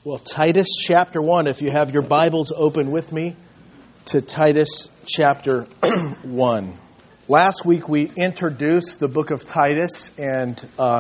Well, Titus chapter 1, if you have your Bibles open with me to Titus chapter 1. Last week we introduced the book of Titus and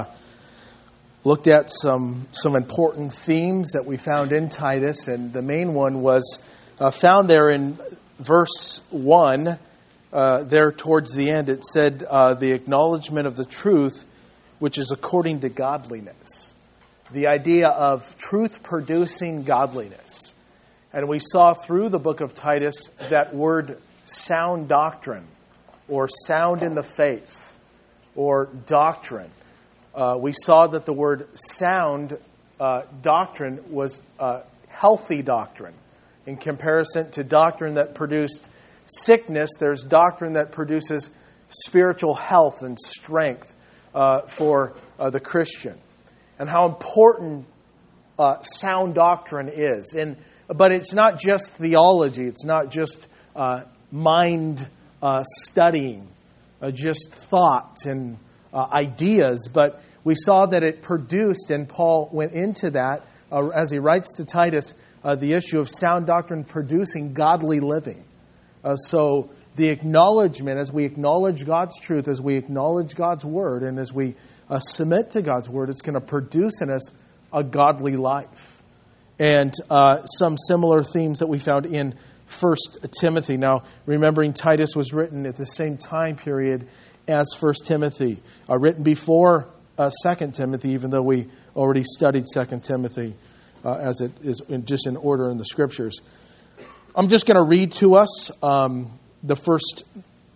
looked at some important themes that we found in Titus. And the main one was found there in verse 1, there towards the end. It said, the acknowledgement of the truth, which is according to godliness. The idea of truth producing godliness. And we saw through the book of Titus that word sound doctrine, or sound in the faith, or doctrine. We saw that the word sound doctrine was healthy doctrine. In comparison to doctrine that produced sickness, there's doctrine that produces spiritual health and strength for the Christian. And how important sound doctrine is. But it's not just theology. It's not just mind studying, just thought and ideas. But we saw that it produced, and Paul went into that as he writes to Titus, the issue of sound doctrine producing godly living. So the acknowledgement, as we acknowledge God's truth, as we acknowledge God's Word, and as we submit to God's Word, it's going to produce in us a godly life. And some similar themes that we found in 1 Timothy. Now, remembering Titus was written at the same time period as 1 Timothy. Written before 2 Timothy, even though we already studied 2 Timothy as it is just in order in the Scriptures. I'm just going to read to us the first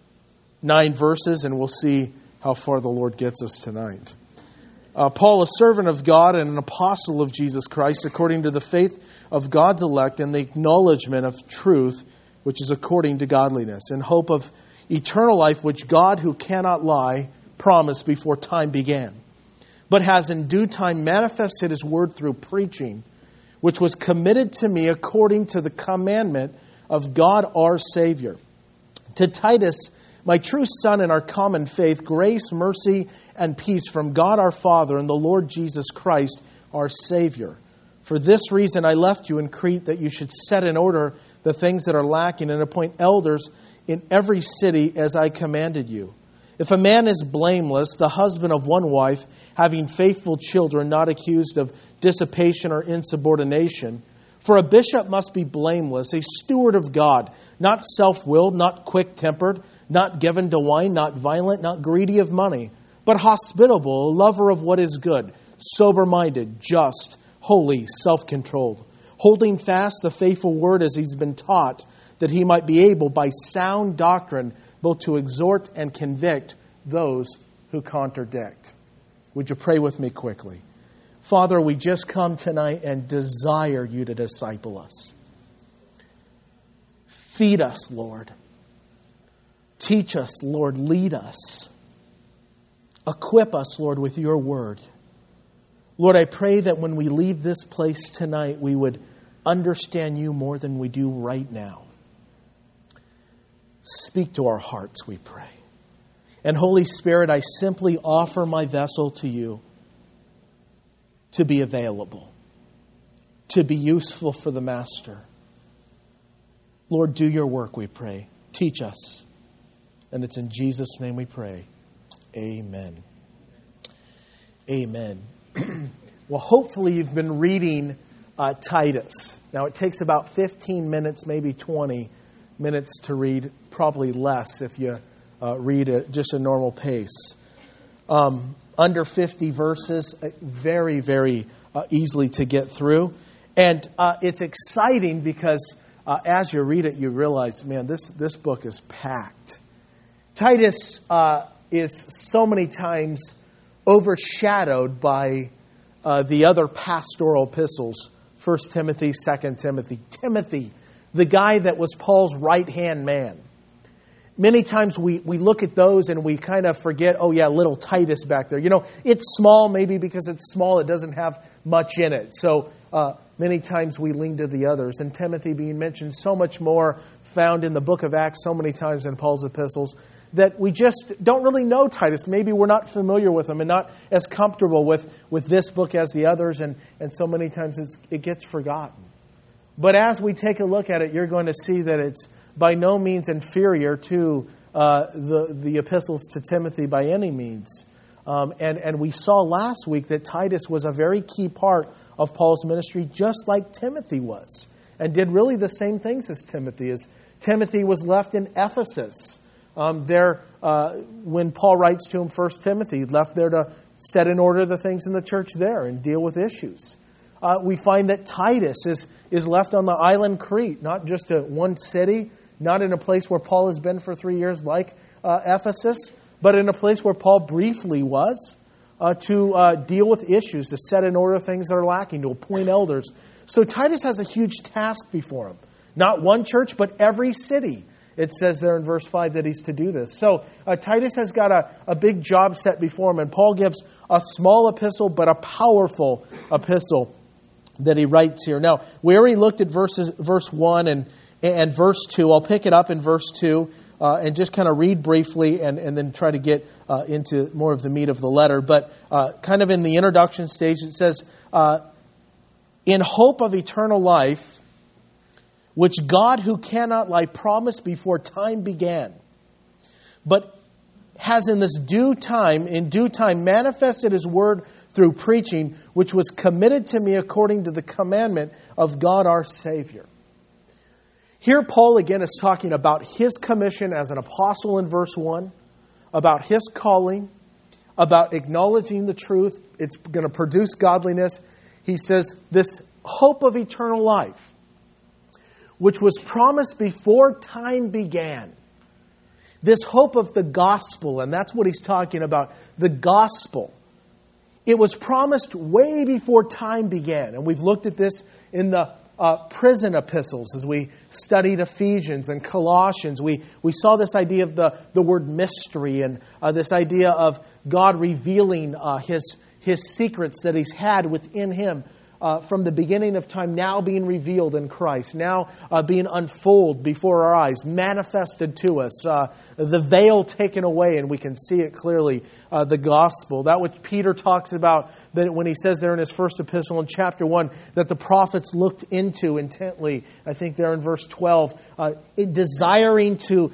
9 verses, and we'll see how far the Lord gets us tonight. Paul, a servant of God and an apostle of Jesus Christ, according to the faith of God's elect and the acknowledgement of truth, which is according to godliness, in hope of eternal life, which God, who cannot lie, promised before time began, but has in due time manifested His word through preaching, which was committed to me according to the commandment of God our Savior. To Titus, my true son in our common faith, grace, mercy, and peace from God our Father and the Lord Jesus Christ our Savior. For this reason I left you in Crete, that you should set in order the things that are lacking and appoint elders in every city as I commanded you. If a man is blameless, the husband of one wife, having faithful children, not accused of dissipation or insubordination. For a bishop must be blameless, a steward of God, not self-willed, not quick-tempered, not given to wine, not violent, not greedy of money, but hospitable, a lover of what is good, sober-minded, just, holy, self-controlled, holding fast the faithful word as he's been taught, that he might be able by sound doctrine both to exhort and convict those who contradict. Would you pray with me quickly? Father, we just come tonight and desire you to disciple us. Feed us, Lord. Teach us, Lord. Lead us. Equip us, Lord, with your word. Lord, I pray that when we leave this place tonight, we would understand you more than we do right now. Speak to our hearts, we pray. And Holy Spirit, I simply offer my vessel to you to be available, to be useful for the Master. Lord, do your work, we pray. Teach us. And it's in Jesus' name we pray. Amen. Amen. Well, hopefully you've been reading Titus. Now, it takes about 15 minutes, maybe 20 minutes to read, probably less if you read at just a normal pace. Under 50 verses, very, very easily to get through. And it's exciting because as you read it, you realize, man, this book is packed. Titus is so many times overshadowed by the other pastoral epistles, 1 Timothy, 2 Timothy. Timothy, the guy that was Paul's right-hand man. many times we look at those and we kind of forget, oh yeah, little Titus back there. It's small maybe because it's small. It doesn't have much in it. So many times we lean to the others. And Timothy being mentioned so much more, found in the book of Acts so many times in Paul's epistles, that we just don't really know Titus. Maybe we're not familiar with him and not as comfortable with this book as the others. And so many times it gets forgotten. But as we take a look at it, you're going to see that it's by no means inferior to the epistles to Timothy by any means. And we saw last week that Titus was a very key part of Paul's ministry, just like Timothy was, and did really the same things as Timothy. As Timothy was left in Ephesus, when Paul writes to him, 1 Timothy, left there to set in order the things in the church there and deal with issues. We find that Titus is left on the island Crete, not just at one city, not in a place where Paul has been for 3 years like Ephesus, but in a place where Paul briefly was to deal with issues, to set in order things that are lacking, to appoint elders. So Titus has a huge task before him. Not one church, but every city. It says there in verse 5 that he's to do this. So Titus has got a big job set before him, and Paul gives a small epistle, but a powerful epistle that he writes here. Now, we already looked at verse 1 and verse 2. I'll pick it up in verse 2 and just kind of read briefly and then try to get into more of the meat of the letter. But kind of in the introduction stage, it says, in hope of eternal life, which God who cannot lie promised before time began, but has in due time manifested His word through preaching, which was committed to me according to the commandment of God our Savior. Here Paul again is talking about his commission as an apostle in verse 1, about his calling, about acknowledging the truth. It's going to produce godliness. He says, this hope of eternal life, which was promised before time began. This hope of the gospel, and that's what he's talking about, the gospel. It was promised way before time began. And we've looked at this in the prison epistles as we studied Ephesians and Colossians. We saw this idea of the word mystery and this idea of God revealing His secrets that He's had within Him from the beginning of time, now being revealed in Christ, now being unfolded before our eyes, manifested to us, the veil taken away, and we can see it clearly, the gospel. That which Peter talks about that when he says there in his first epistle in chapter 1, that the prophets looked into intently, I think there in verse 12, desiring to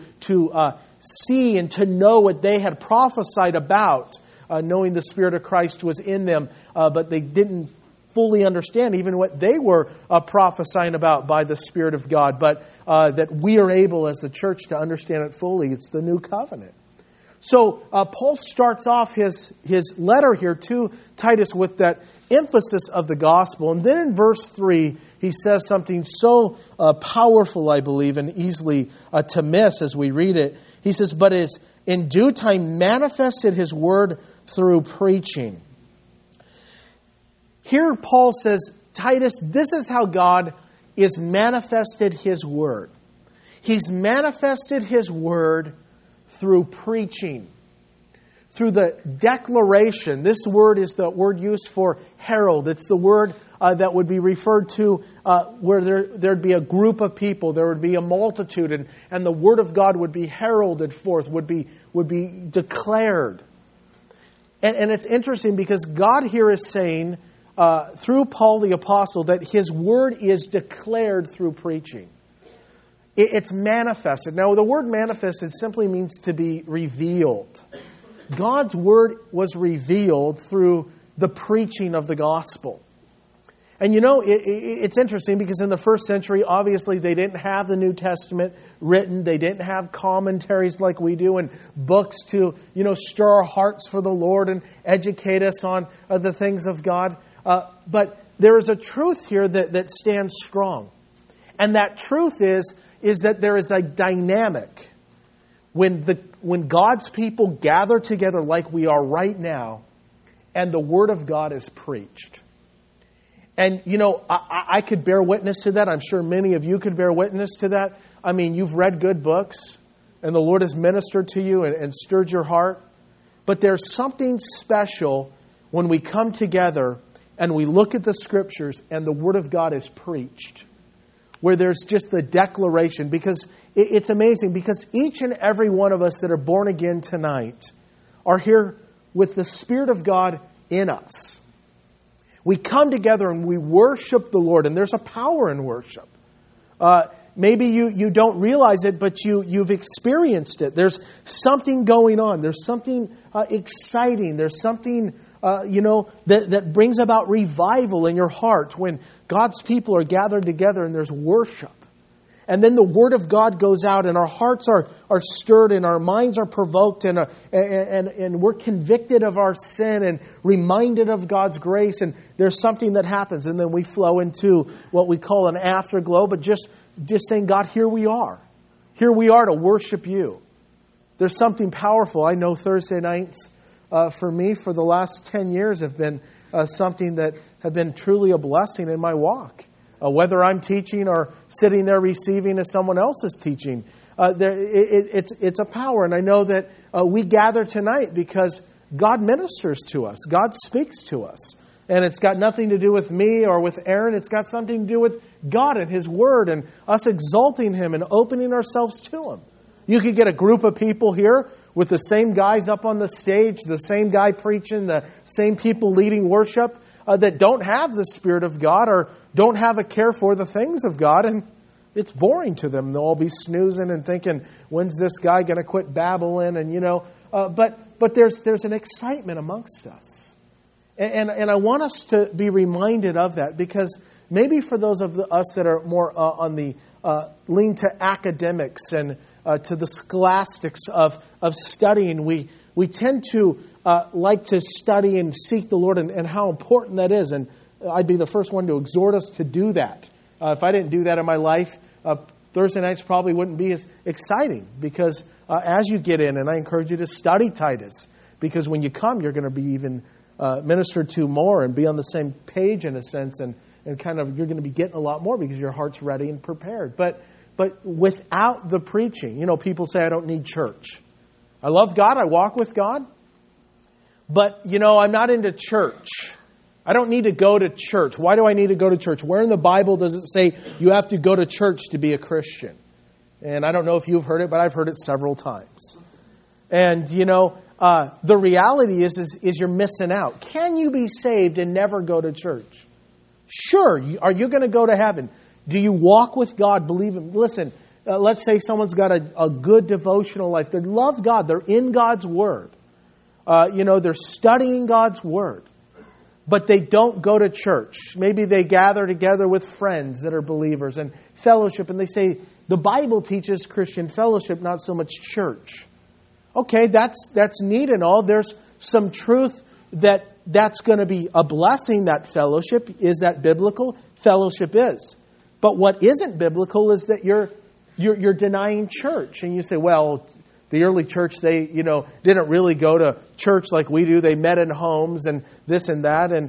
see and to know what they had prophesied about, knowing the Spirit of Christ was in them, but they didn't fully understand even what they were prophesying about by the Spirit of God, but that we are able as the church to understand it fully. It's the new covenant. So Paul starts off his letter here to Titus with that emphasis of the gospel. And then in verse 3, he says something so powerful, I believe, and easily to miss as we read it. He says, but is in due time manifested His word through preaching. Here Paul says, Titus, this is how God is manifested His word. He's manifested His word through preaching, through the declaration. This word is the word used for herald. It's the word that would be referred to where there'd be a group of people, there would be a multitude, and the word of God would be heralded forth, would be declared. And it's interesting because God here is saying, through Paul the Apostle, that His word is declared through preaching. It's manifested. Now, the word manifested simply means to be revealed. God's word was revealed through the preaching of the gospel. And it's interesting because in the first century, obviously, they didn't have the New Testament written. They didn't have commentaries like we do and books to, stir our hearts for the Lord and educate us on the things of God. But there is a truth here that stands strong. And that truth is that there is a dynamic when God's people gather together like we are right now and the Word of God is preached. And, I could bear witness to that. I'm sure many of you could bear witness to that. I mean, you've read good books. and the Lord has ministered to you and stirred your heart. But there's something special when we come together and we look at the Scriptures and the Word of God is preached, where there's just the declaration. Because it's amazing, because each and every one of us that are born again tonight are here with the Spirit of God in us. We come together and we worship the Lord, and there's a power in worship. Maybe you don't realize it, but you've experienced it. There's something going on. There's something exciting. There's something that brings about revival in your heart when God's people are gathered together and there's worship. And then the Word of God goes out and our hearts are stirred and our minds are provoked and we're convicted of our sin and reminded of God's grace. And there's something that happens. And then we flow into what we call an afterglow, but just saying, God, here we are. Here we are to worship you. There's something powerful. I know Thursday nights for me for the last 10 years have been something that have been truly a blessing in my walk. Whether I'm teaching or sitting there receiving as someone else is teaching, it's a power. And I know that we gather tonight because God ministers to us. God speaks to us. And it's got nothing to do with me or with Aaron. It's got something to do with God and His Word and us exalting Him and opening ourselves to Him. You could get a group of people here with the same guys up on the stage, the same guy preaching, the same people leading worship that don't have the Spirit of God or don't have a care for the things of God, and it's boring to them. They'll all be snoozing and thinking, when's this guy going to quit babbling? And but there's an excitement amongst us, and I want us to be reminded of that, because maybe for those of us that are more on the lean to academics and to the scholastics of studying, we tend to like to study and seek the Lord and how important that is. And I'd be the first one to exhort us to do that. If I didn't do that in my life, Thursday nights probably wouldn't be as exciting, because as you get in, and I encourage you to study Titus, because when you come, you're going to be even ministered to more and be on the same page in a sense, and kind of you're going to be getting a lot more because your heart's ready and prepared. But without the preaching, people say, I don't need church. I love God. I walk with God. But, I'm not into church. I don't need to go to church. Why do I need to go to church? Where in the Bible does it say you have to go to church to be a Christian? And I don't know if you've heard it, but I've heard it several times. And, the reality is you're missing out. Can you be saved and never go to church? Sure. Are you going to go to heaven? Do you walk with God? Believe Him? Listen, let's say someone's got a good devotional life. They love God. They're in God's Word. They're studying God's Word. But they don't go to church. Maybe they gather together with friends that are believers and fellowship. And they say, the Bible teaches Christian fellowship, not so much church. Okay, that's neat and all. There's some truth that's going to be a blessing, that fellowship. Is that biblical? Fellowship is. But what isn't biblical is that you're denying church. And you say, well, the early church, they, didn't really go to church like we do. They met in homes and this and that. And,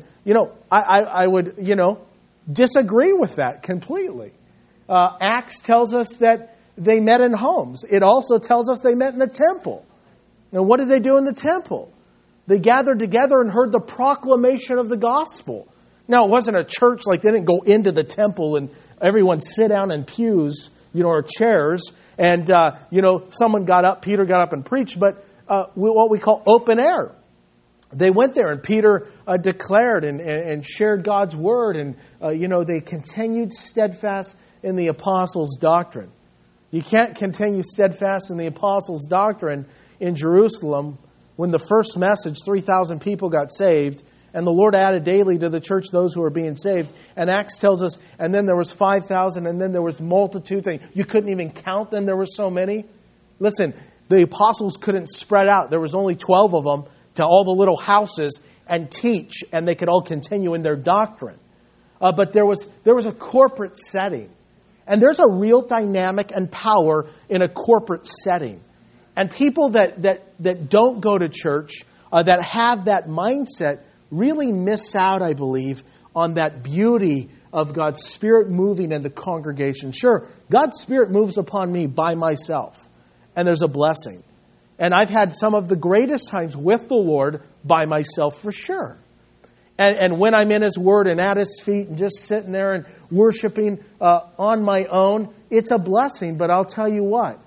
I would, disagree with that completely. Acts tells us that they met in homes. It also tells us they met in the temple. And what did they do in the temple? They gathered together and heard the proclamation of the gospel. Now, it wasn't a church, like they didn't go into the temple and everyone sit down in pews, or chairs. And, someone got up, Peter got up and preached, but what we call open air. They went there and Peter declared and shared God's word. And, they continued steadfast in the apostles' doctrine. You can't continue steadfast in the apostles' doctrine in Jerusalem when the first message, 3,000 people got saved, and the Lord added daily to the church those who were being saved. And Acts tells us, and then there was 5,000, and then there was multitudes. And you couldn't even count them. There were so many. Listen, the apostles couldn't spread out. There was only 12 of them to all the little houses and teach, and they could all continue in their doctrine. But there was a corporate setting. And there's a real dynamic and power in a corporate setting. And people that don't go to church, that have that mindset, really miss out, I believe, on that beauty of God's Spirit moving in the congregation. Sure, God's Spirit moves upon me by myself. and there's a blessing. And I've had some of the greatest times with the Lord by myself for sure. And when I'm in His Word and at His feet and just sitting there and worshiping on my own, it's a blessing. But I'll tell you what,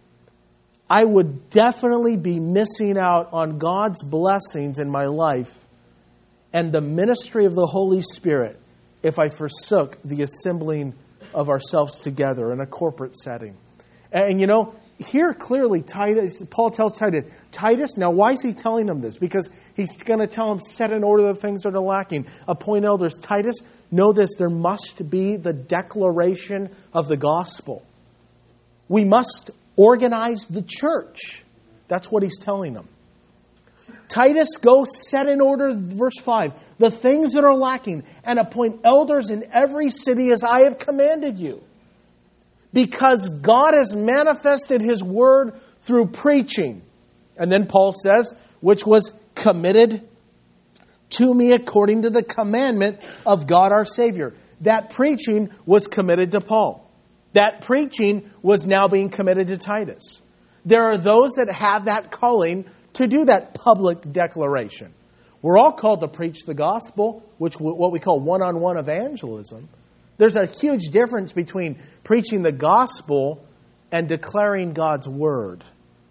I would definitely be missing out on God's blessings in my life and the ministry of the Holy Spirit if I forsook the assembling of ourselves together in a corporate setting. And you know, here clearly Paul tells Titus, now why is he telling him this? Because he's going to tell him, set in order the things that are lacking. Appoint elders. Titus, know this, there must be the declaration of the gospel. We must organize the church. That's what he's telling them. Titus, go set in order, verse 5, the things that are lacking, and appoint elders in every city as I have commanded you. Because God has manifested His word through preaching. And then Paul says, which was committed to me according to the commandment of God our Savior. That preaching was committed to Paul. That preaching was now being committed to Titus. There are those that have that calling to do that public declaration. We're all called to preach the gospel, which what we call one-on-one evangelism. There's a huge difference between preaching the gospel and declaring God's word.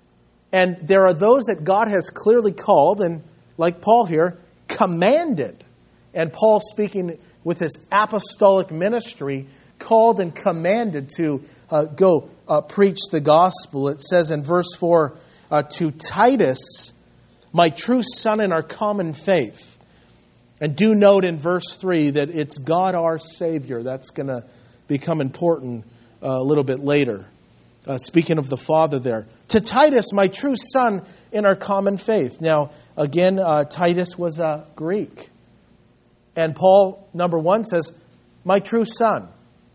And there are those that God has clearly called, and like Paul here, commanded. And Paul, speaking with his apostolic ministry, called and commanded to go preach the gospel. It says in verse 4, to Titus, my true son in our common faith. And do note in verse 3 that it's God our Savior. That's going to become important a little bit later. Speaking of the Father there. To Titus, my true son in our common faith. Now, again, Titus was a Greek. And Paul, number 1, says, my true son.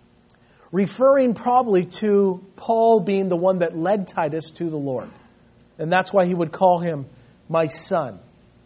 Referring probably to Paul being the one that led Titus to the Lord. And that's why he would call him my son.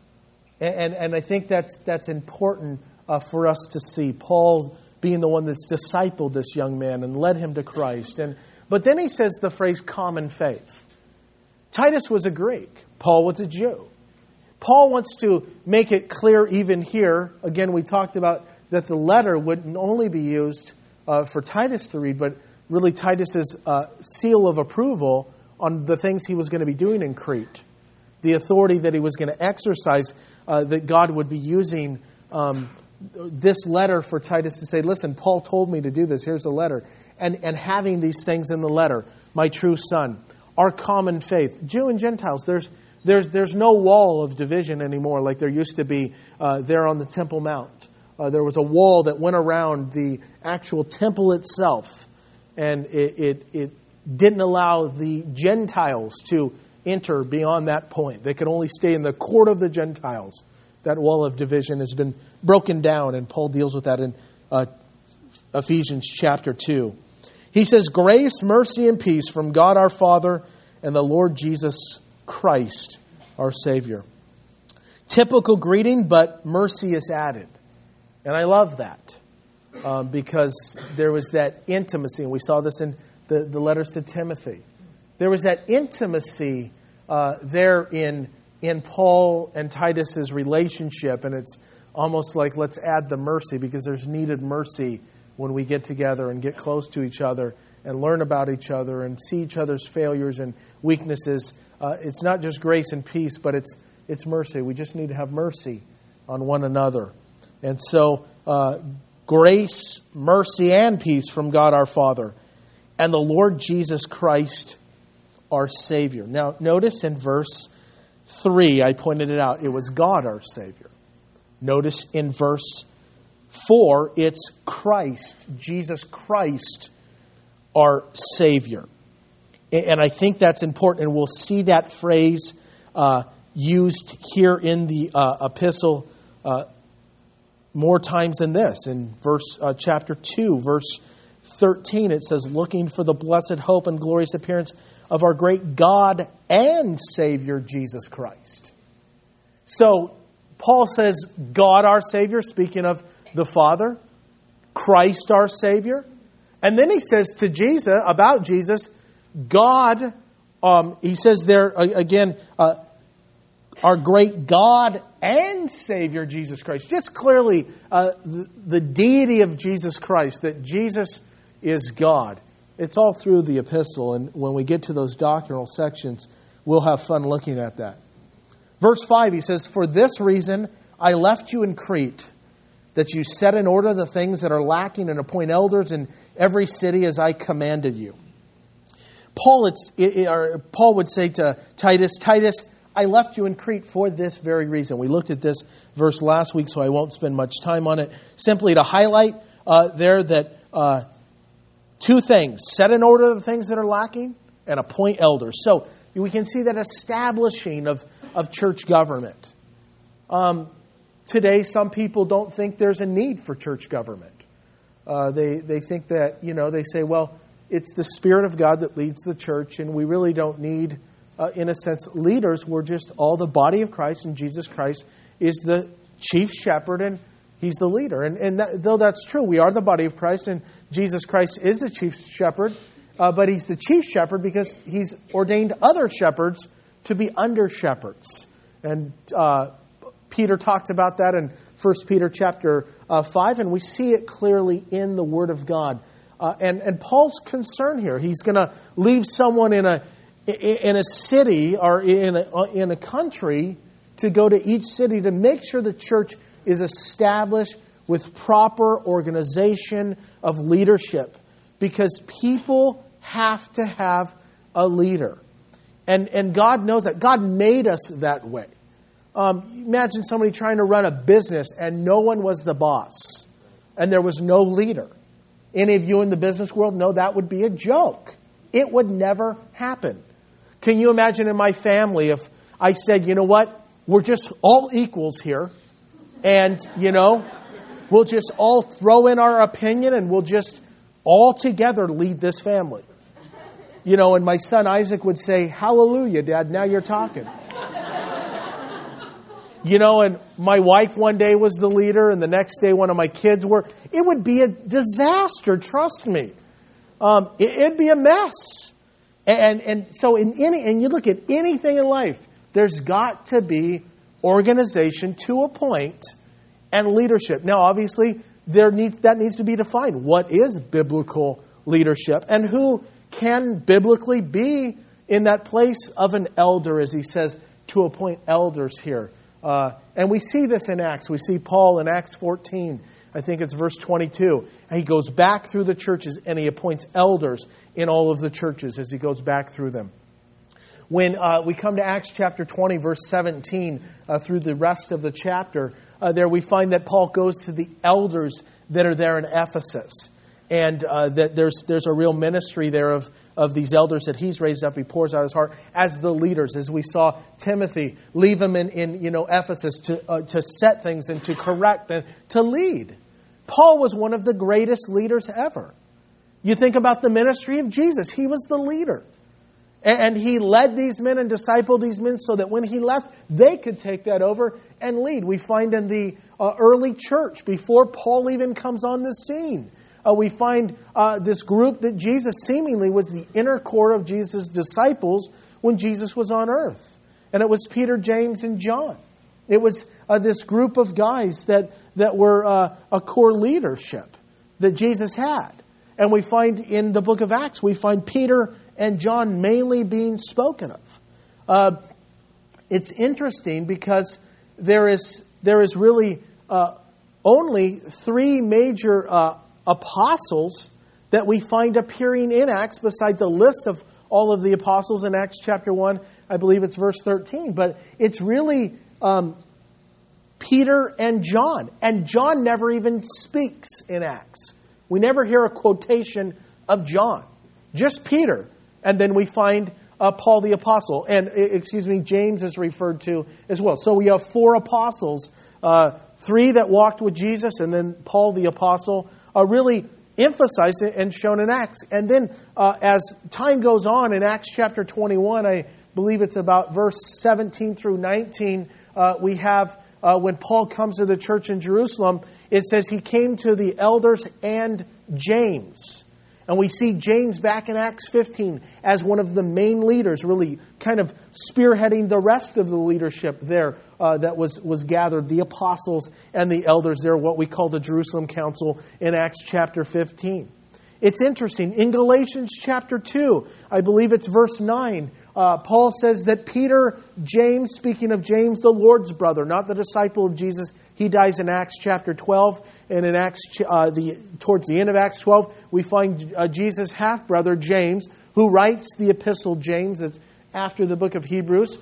And I think that's important for us to see. Paul being the one that's discipled this young man and led him to Christ. But then he says the phrase common faith. Titus was a Greek. Paul was a Jew. Paul wants to make it clear even here. Again, we talked about that the letter wouldn't only be used for Titus to read, but really Titus's seal of approval on the things he was going to be doing in Crete. The authority that he was going to exercise, that God would be using this letter for Titus to say, listen, Paul told me to do this. Here's a letter. And having these things in the letter, my true son, our common faith. Jew and Gentiles, there's no wall of division anymore like there used to be there on the Temple Mount. There was a wall that went around the actual temple itself. And it didn't allow the Gentiles to enter beyond that point. They could only stay in the court of the Gentiles. That wall of division has been broken down, and Paul deals with that in Ephesians chapter 2. He says, grace, mercy, and peace from God our Father and the Lord Jesus Christ, our Savior. Typical greeting, but mercy is added. And I love that because there was that intimacy, and we saw this in the letters to Timothy. There was that intimacy there in Paul and Titus's relationship, and it's almost like let's add the mercy because there's needed mercy when we get together and get close to each other and learn about each other and see each other's failures and weaknesses. It's not just grace and peace, but it's mercy. We just need to have mercy on one another. And so grace, mercy, and peace from God our Father and the Lord Jesus Christ, our Savior. Now, notice in verse 3, I pointed it out, it was God our Savior. Notice in verse 4, it's Christ, Jesus Christ, our Savior. And I think that's important, and we'll see that phrase used here in the epistle more times than this. In chapter 2, verse 13, it says, looking for the blessed hope and glorious appearance of our great God and Savior, Jesus Christ. So, Paul says, God our Savior, speaking of the Father, Christ our Savior. And then he says to Jesus, about Jesus, God he says there again, our great God and Savior Jesus Christ. Just clearly the deity of Jesus Christ, that Jesus is God. It's all through the epistle, and when we get to those doctrinal sections, we'll have fun looking at that. Verse 5, he says, "For this reason I left you in Crete, that you set in order the things that are lacking and appoint elders in every city as I commanded you." Paul would say to Titus, "Titus, I left you in Crete for this very reason." We looked at this verse last week, so I won't spend much time on it. Simply to highlight there that two things: set in order the things that are lacking and appoint elders. So we can see that establishing of church government. Today, some people don't think there's a need for church government. They think that, they say, well, it's the Spirit of God that leads the church, and we really don't need, in a sense, leaders. We're just all the body of Christ, and Jesus Christ is the chief shepherd, and He's the leader. And though that's true, we are the body of Christ, and Jesus Christ is the chief shepherd, but He's the chief shepherd because He's ordained other shepherds to be under shepherds. And Peter talks about that in 1 Peter chapter 5, and we see it clearly in the Word of God. And Paul's concern here, he's going to leave someone in a city or in a country to go to each city to make sure the church is established with proper organization of leadership, because people have to have a leader. And God knows that. God made us that way. Imagine somebody trying to run a business and no one was the boss and there was no leader. Any of you in the business world know that would be a joke. It would never happen. Can you imagine in my family if I said, you know what, we're just all equals here, and, we'll just all throw in our opinion and we'll just all together lead this family. And my son Isaac would say, "Hallelujah, Dad, now you're talking." And my wife one day was the leader, and the next day one of my kids were. It would be a disaster, trust me. It'd be a mess. And so you look at anything in life, there's got to be organization to a point and leadership. Now, obviously, that needs to be defined. What is biblical leadership, and who can biblically be in that place of an elder, as he says, to appoint elders here. And we see this in Acts. We see Paul in Acts 14. I think it's verse 22. And he goes back through the churches and he appoints elders in all of the churches as he goes back through them. When we come to Acts chapter 20, verse 17, through the rest of the chapter, there we find that Paul goes to the elders that are there in Ephesus. And that there's a real ministry there of these elders that he's raised up. He pours out his heart as the leaders, as we saw Timothy leave them in Ephesus to set things and to correct and to lead. Paul was one of the greatest leaders ever. You think about the ministry of Jesus. He was the leader. And he led these men and discipled these men so that when he left, they could take that over and lead. We find in the early church, before Paul even comes on the scene, we find this group that Jesus seemingly was the inner core of Jesus' disciples when Jesus was on earth. And it was Peter, James, and John. It was this group of guys that were a core leadership that Jesus had. And we find in the book of Acts, we find Peter and John mainly being spoken of. It's interesting because there is really only three major apostles that we find appearing in Acts, besides a list of all of the apostles in Acts chapter 1. I believe it's verse 13. But it's really Peter and John. And John never even speaks in Acts. We never hear a quotation of John. Just Peter. And then we find Paul the apostle. And, James is referred to as well. So we have four apostles. Three that walked with Jesus, and then Paul the apostle, really emphasized and shown in Acts. And then as time goes on in Acts chapter 21, I believe it's about verse 17 through 19, we have when Paul comes to the church in Jerusalem, it says he came to the elders and James. And we see James back in Acts 15 as one of the main leaders, really kind of spearheading the rest of the leadership there that was gathered, the apostles and the elders there, what we call the Jerusalem Council in Acts chapter 15. It's interesting. In Galatians chapter 2, I believe it's verse 9, Paul says that Peter, James, speaking of James, the Lord's brother, not the disciple of Jesus, he dies in Acts chapter 12. And in Acts, towards the end of Acts 12, we find Jesus' half-brother, James, who writes the epistle James. It's after the book of Hebrews.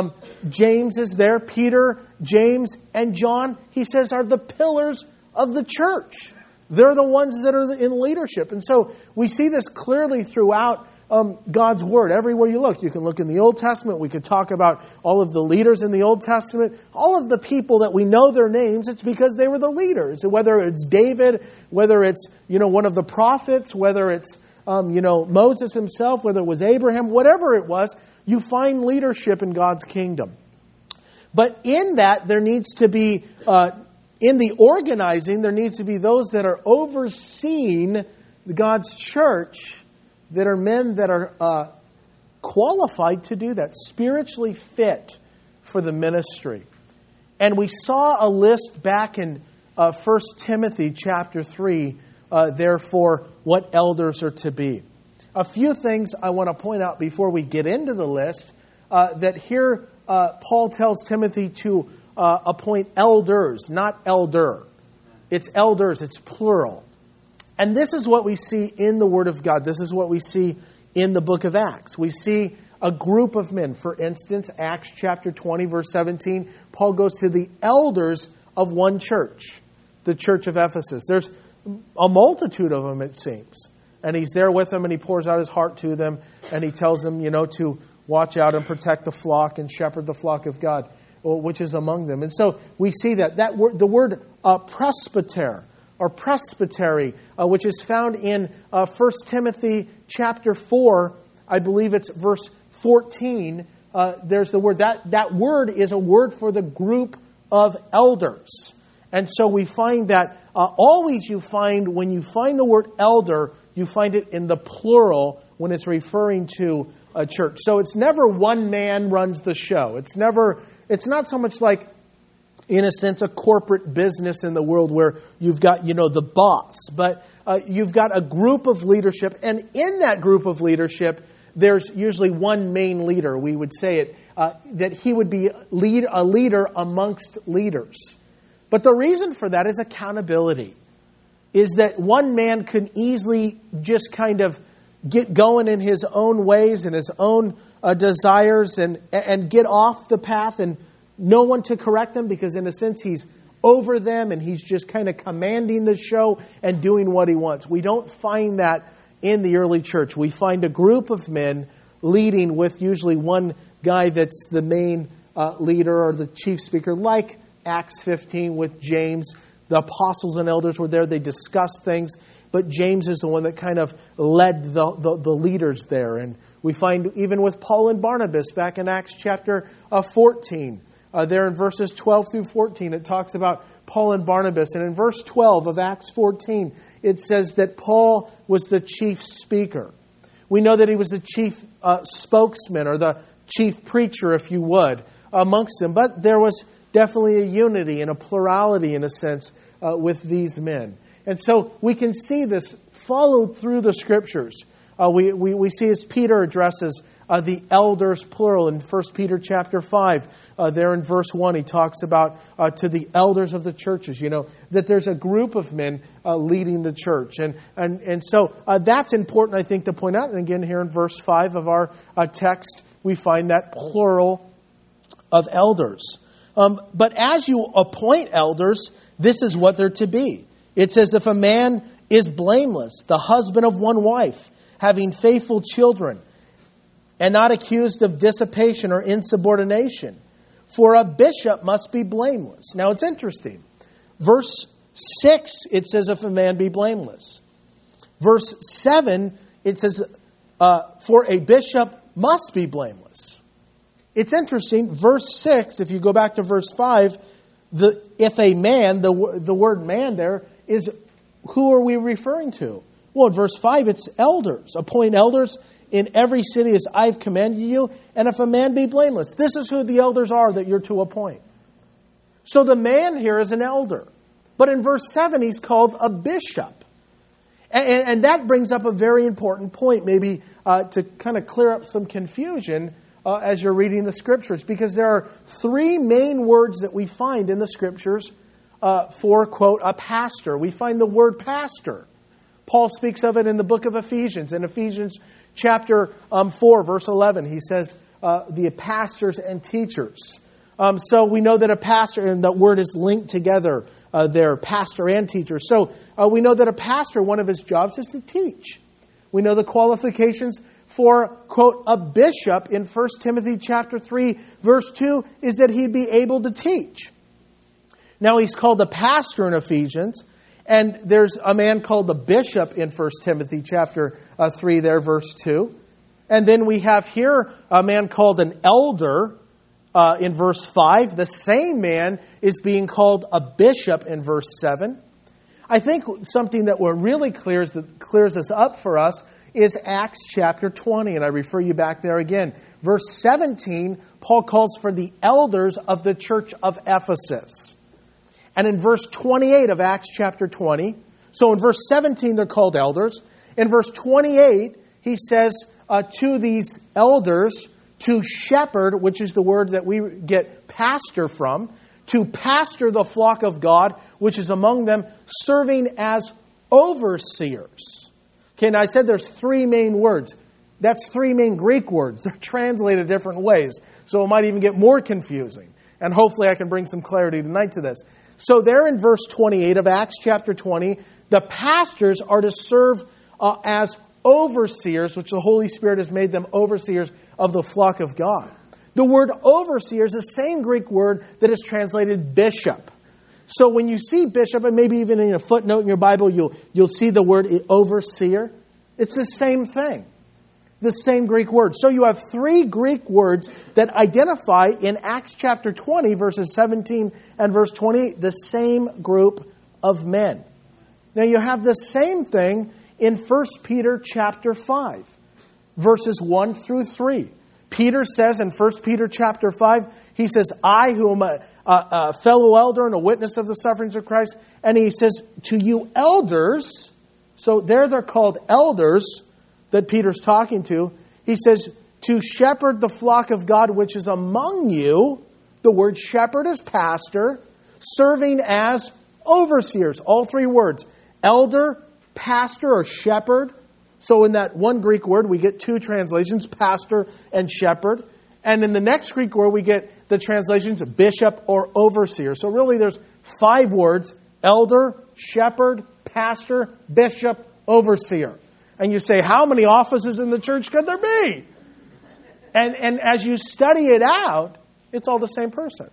James is there. Peter, James, and John, he says, are the pillars of the church. They're the ones that are in leadership. And so we see this clearly throughout God's Word. Everywhere you look. You can look in the Old Testament. We could talk about all of the leaders in the Old Testament. All of the people that we know their names, it's because they were the leaders. Whether it's David, whether it's one of the prophets, whether it's Moses himself, whether it was Abraham, whatever it was, you find leadership in God's kingdom. But in that, there needs to be... in the organizing, there needs to be those that are overseeing God's church, that are men that are qualified to do that, spiritually fit for the ministry. And we saw a list back in 1 Timothy chapter 3, therefore, what elders are to be. A few things I want to point out before we get into the list, that here Paul tells Timothy to appoint elders, not elder. It's elders, it's plural. And this is what we see in the Word of God. This is what we see in the book of Acts. We see a group of men. For instance, Acts chapter 20, verse 17, Paul goes to the elders of one church, the church of Ephesus. There's a multitude of them, it seems. And he's there with them and he pours out his heart to them and he tells them, to watch out and protect the flock and shepherd the flock of God, which is among them. And so we see that word, the word presbyter or presbytery, which is found in 1 Timothy chapter 4, I believe it's verse 14. There's the word. That word is a word for the group of elders. And so we find that always you find, when you find the word elder, you find it in the plural when it's referring to a church. So it's never one man runs the show. It's not so much like, in a sense, a corporate business in the world where you've got, the boss. But you've got a group of leadership. And in that group of leadership, there's usually one main leader. We would say it, that he would be a leader amongst leaders. But the reason for that is accountability. Is that one man can easily just kind of get going in his own ways and his own desires and get off the path and no one to correct him, because in a sense he's over them and he's just kind of commanding the show and doing what he wants. We don't find that in the early church. We find a group of men leading with usually one guy that's the main leader or the chief speaker, like Acts 15 with James. The apostles and elders were there. They discussed things. But James is the one that kind of led the leaders there. And we find even with Paul and Barnabas back in Acts chapter 14. There in verses 12 through 14, it talks about Paul and Barnabas. And in verse 12 of Acts 14, it says that Paul was the chief speaker. We know that he was the chief spokesman or the chief preacher, if you would, amongst them. But there was definitely a unity and a plurality, in a sense, with these men. And so we can see this followed through the Scriptures. We see as Peter addresses the elders, plural, in 1 Peter chapter 5. There in verse 1, he talks about to the elders of the churches, that there's a group of men leading the church. And so that's important, I think, to point out. And again, here in verse 5 of our text, we find that plural of elders. But as you appoint elders, this is what they're to be. It says, if a man is blameless, the husband of one wife, having faithful children, and not accused of dissipation or insubordination. For a bishop must be blameless. Now it's interesting. Verse 6, it says, if a man be blameless. Verse 7, it says, for a bishop must be blameless. It's interesting. Verse 6, if you go back to verse 5, if a man, the word man there is, who are we referring to? Well, in verse 5, it's elders. Appoint elders in every city as I've commanded you, and if a man be blameless. This is who the elders are that you're to appoint. So the man here is an elder. But in verse 7, he's called a bishop. And that brings up a very important point, maybe to kind of clear up some confusion as you're reading the Scriptures. Because there are three main words that we find in the Scriptures for, quote, a pastor. We find the word pastor. Paul speaks of it in the book of Ephesians. In Ephesians chapter 4, verse 11, he says the pastors and teachers. So we know that a pastor, and that word is linked together there, pastor and teacher. So we know that a pastor, one of his jobs is to teach. We know the qualifications for, quote, a bishop in 1 Timothy chapter 3, verse 2, is that he be able to teach. Now he's called a pastor in Ephesians, and there's a man called a bishop in 1 Timothy chapter 3 there, verse 2. And then we have here a man called an elder in verse 5. The same man is being called a bishop in verse 7. I think something that really clears this up for us is Acts chapter 20, and I refer you back there again. Verse 17, Paul calls for the elders of the church of Ephesus. And in verse 28 of Acts chapter 20, so in verse 17 they're called elders. In verse 28, he says to these elders to shepherd, which is the word that we get pastor from, to pastor the flock of God, which is among them, serving as overseers. Okay, now I said there's three main words. That's three main Greek words. They're translated different ways, so it might even get more confusing. And hopefully I can bring some clarity tonight to this. So there in verse 28 of Acts chapter 20, the pastors are to serve as overseers, which the Holy Spirit has made them overseers of the flock of God. The word overseer is the same Greek word that is translated bishop. So when you see bishop, and maybe even in a footnote in your Bible, you'll see the word overseer. It's the same thing. The same Greek word. So you have three Greek words that identify in Acts chapter 20, verses 17 and verse 28, the same group of men. Now you have the same thing in 1 Peter chapter 5, verses 1 through 3. Peter says in 1 Peter chapter 5, he says, I who am a fellow elder and a witness of the sufferings of Christ. And he says, to you elders, so there they're called elders that Peter's talking to. He says, to shepherd the flock of God which is among you. The word shepherd is pastor, serving as overseers. All three words, elder, pastor, or shepherd. So in that one Greek word, we get two translations, pastor and shepherd. And in the next Greek word, we get the translations bishop or overseer. So really there's five words, elder, shepherd, pastor, bishop, overseer. And you say, how many offices in the church could there be? And as you study it out, it's all the same person.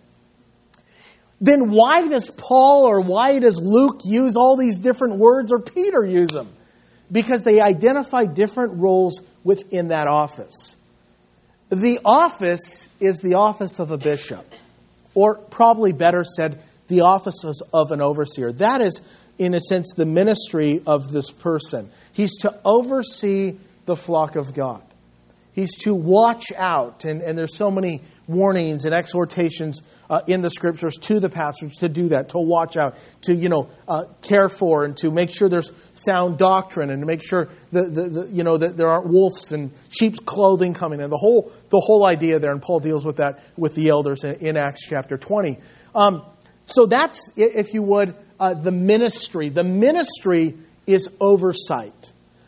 Then why does Paul or why does Luke use all these different words or Peter use them? Because they identify different roles within that office. The office is the office of a bishop, or probably better said, the office of an overseer. That is, in a sense, the ministry of this person. He's to oversee the flock of God. He's to watch out, and there's so many warnings and exhortations in the Scriptures to the pastors to do that, to watch out, to care for, and to make sure there's sound doctrine, and to make sure that there aren't wolves and sheep's clothing coming in. The whole idea there, and Paul deals with that with the elders in Acts chapter 20. So that's, if you would, the ministry. The ministry is oversight.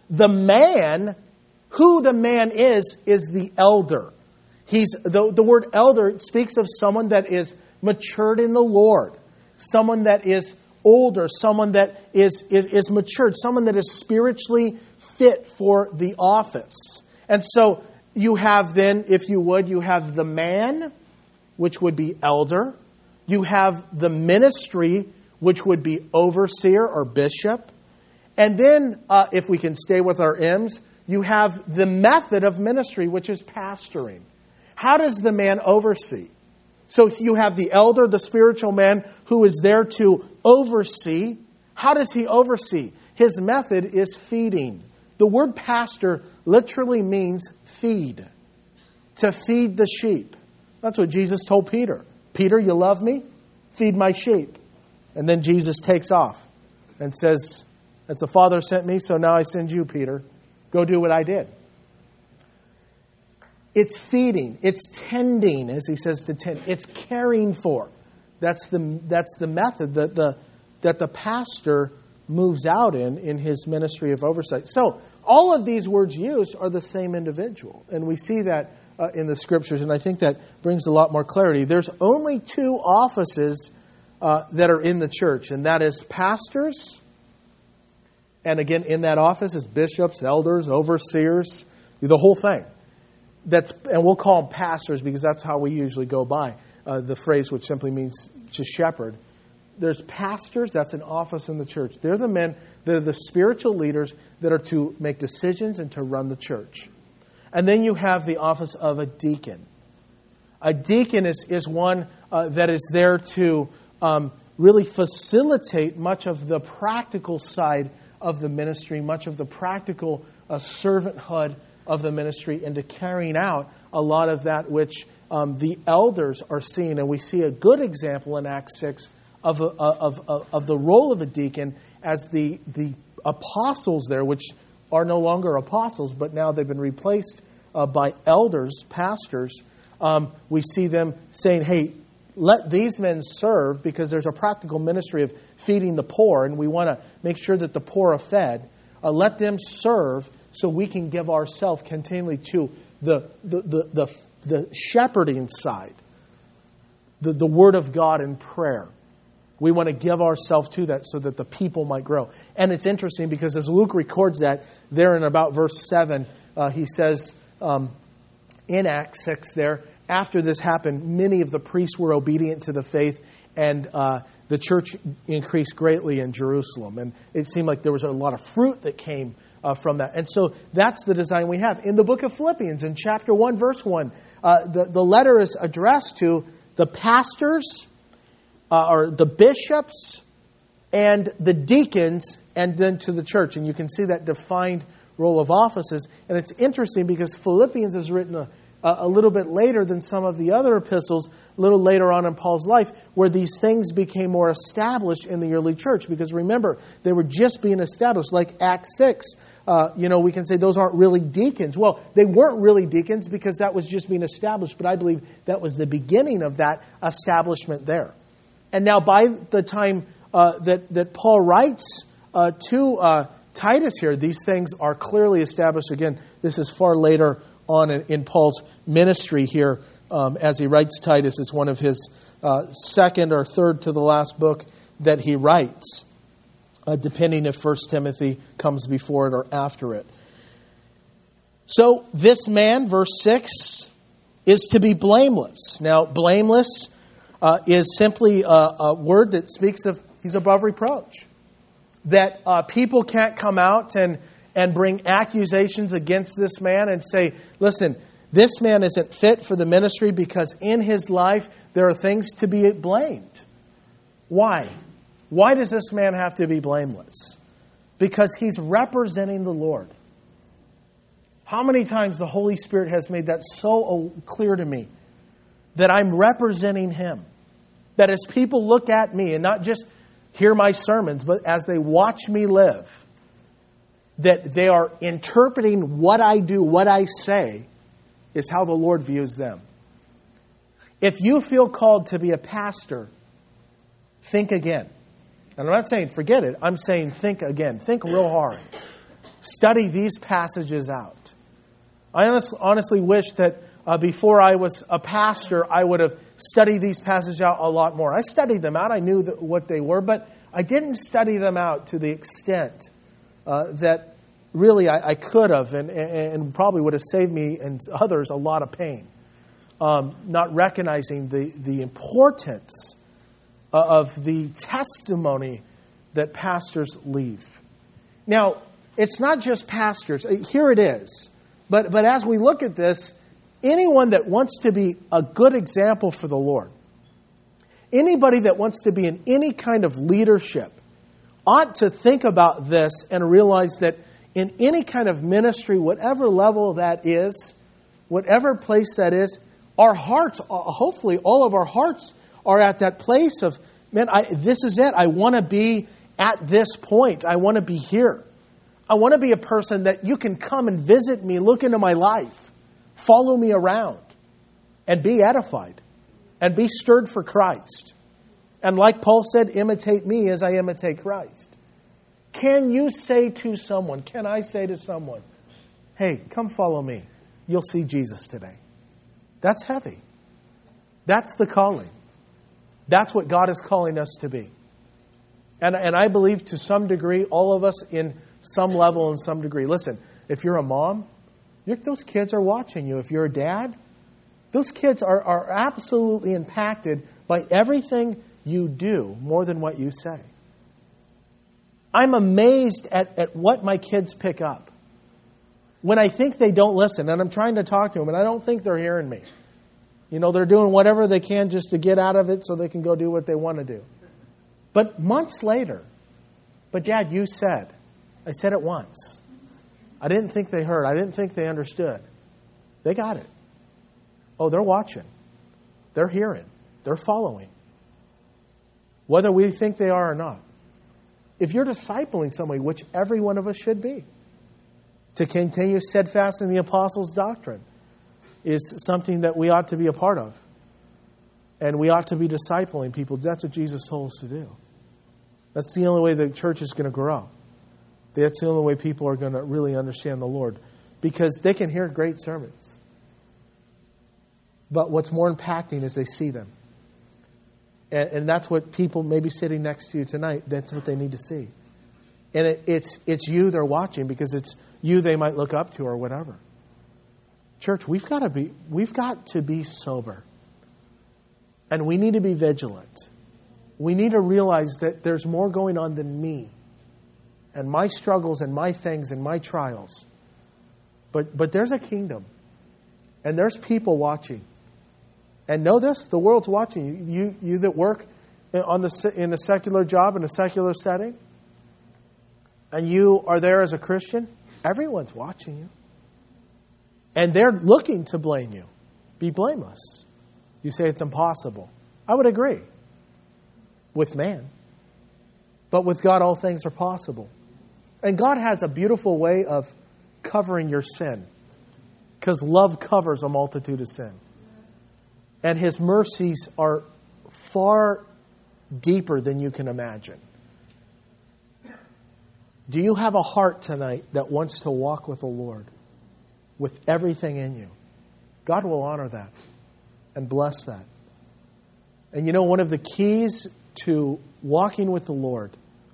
Who the man is the elder. The word elder speaks of someone that is matured in the Lord, someone that is older, someone that is matured, someone that is spiritually fit for the office. And so you have then, if you would, you have the man, which would be elder. You have the ministry, which would be overseer or bishop. And then, if we can stay with our M's, you have the method of ministry, which is pastoring. How does the man oversee? So you have the elder, the spiritual man, who is there to oversee. How does he oversee? His method is feeding. The word pastor literally means feed. To feed the sheep. That's what Jesus told Peter. Peter, you love me? Feed my sheep. And then Jesus takes off and says, as the Father sent me, so now I send you, Peter. Go do what I did. It's feeding. It's tending, as he says to tend. It's caring for. That's the method that the pastor moves out in his ministry of oversight. So all of these words used are the same individual. And we see that in the Scriptures, and I think that brings a lot more clarity. There's only two offices that are in the church, and that is pastors, and again, in that office is bishops, elders, overseers, the whole thing. And we'll call them pastors because that's how we usually go by the phrase, which simply means to shepherd. There's pastors, that's an office in the church. They're the men, they're the spiritual leaders that are to make decisions and to run the church. And then you have the office of a deacon. A deacon is one that is there to really facilitate much of the practical side of the ministry, much of the practical servanthood of the ministry, and to carrying out a lot of that which the elders are seeing. And we see a good example in Acts 6 of the role of a deacon as the apostles there, which are no longer apostles, but now they've been replaced by elders, pastors. We see them saying, hey, let these men serve, because there's a practical ministry of feeding the poor, and we want to make sure that the poor are fed. Let them serve so we can give ourselves continually to the shepherding side, the Word of God and prayer. We want to give ourselves to that so that the people might grow. And it's interesting because as Luke records that, there in about verse 7, he says in Acts 6 there, after this happened, many of the priests were obedient to the faith, and the church increased greatly in Jerusalem. And it seemed like there was a lot of fruit that came from that. And so that's the design we have. In the book of Philippians, in chapter 1, verse 1, the letter is addressed to the pastors, or the bishops, and the deacons, and then to the church. And you can see that defined role of offices. And it's interesting because Philippians is written a little bit later than some of the other epistles, a little later on in Paul's life, where these things became more established in the early church. Because remember, they were just being established, like Acts 6. We can say those aren't really deacons. Well, they weren't really deacons because that was just being established, but I believe that was the beginning of that establishment there. And now by the time that Paul writes to Titus here, these things are clearly established. Again, this is far later on in Paul's ministry here as he writes Titus. It's one of his second or third to the last book that he writes, depending if 1 Timothy comes before it or after it. So this man, verse 6, is to be blameless. Now, blameless is simply a word that speaks of he's above reproach. That people can't come out and bring accusations against this man and say, listen, this man isn't fit for the ministry because in his life there are things to be blamed. Why? Why does this man have to be blameless? Because he's representing the Lord. How many times the Holy Spirit has made that so clear to me that I'm representing Him. That as people look at me and not just hear my sermons, but as they watch me live, that they are interpreting what I do, what I say, is how the Lord views them. If you feel called to be a pastor, think again. And I'm not saying forget it. I'm saying think again. Think real hard. Study these passages out. I honestly wish that before I was a pastor, I would have studied these passages out a lot more. I studied them out. I knew what they were, but I didn't study them out to the extent that really I could have and probably would have saved me and others a lot of pain. Not recognizing the importance of the testimony that pastors leave. Now, it's not just pastors. Here it is. But as we look at this, anyone that wants to be a good example for the Lord, anybody that wants to be in any kind of leadership ought to think about this and realize that in any kind of ministry, whatever level that is, whatever place that is, our hearts, hopefully all of our hearts are at that place of, man, this is it. I want to be at this point. I want to be here. I want to be a person that you can come and visit me, look into my life, follow me around, and be edified, and be stirred for Christ. And like Paul said, imitate me as I imitate Christ. Can you say to someone, can I say to someone, hey, come follow me. You'll see Jesus today. That's heavy. That's the calling. That's what God is calling us to be. And I believe to some degree, all of us in some level and some degree. Listen, if you're a mom, those kids are watching you. If you're a dad, those kids are absolutely impacted by everything you do more than what you say. I'm amazed at what my kids pick up. When I think they don't listen, and I'm trying to talk to them, and I don't think they're hearing me. You know, they're doing whatever they can just to get out of it so they can go do what they want to do. But months later, but Dad, you said. I said it once. I didn't think they heard. I didn't think they understood. They got it. Oh, they're watching. They're hearing. They're following. Whether we think they are or not. If you're discipling somebody, which every one of us should be, to continue steadfast in the apostles' doctrine is something that we ought to be a part of. And we ought to be discipling people. That's what Jesus told us to do. That's the only way the church is going to grow. That's the only way people are going to really understand the Lord. Because they can hear great sermons. But what's more impacting is they see them. And that's what people maybe sitting next to you tonight, that's what they need to see. And it's you they're watching because it's you they might look up to or whatever. Church, we've got to be sober. And we need to be vigilant. We need to realize that there's more going on than me and my struggles and my things and my trials. But there's a kingdom. And there's people watching. And know this, the world's watching you. You that work in a secular job, in a secular setting, and you are there as a Christian, everyone's watching you. And they're looking to blame you. Be blameless. You say it's impossible. I would agree. With man. But with God, all things are possible. And God has a beautiful way of covering your sin. Because love covers a multitude of sin. And His mercies are far deeper than you can imagine. Do you have a heart tonight that wants to walk with the Lord with everything in you? God will honor that and bless that. And you know, one of the keys to walking with the Lord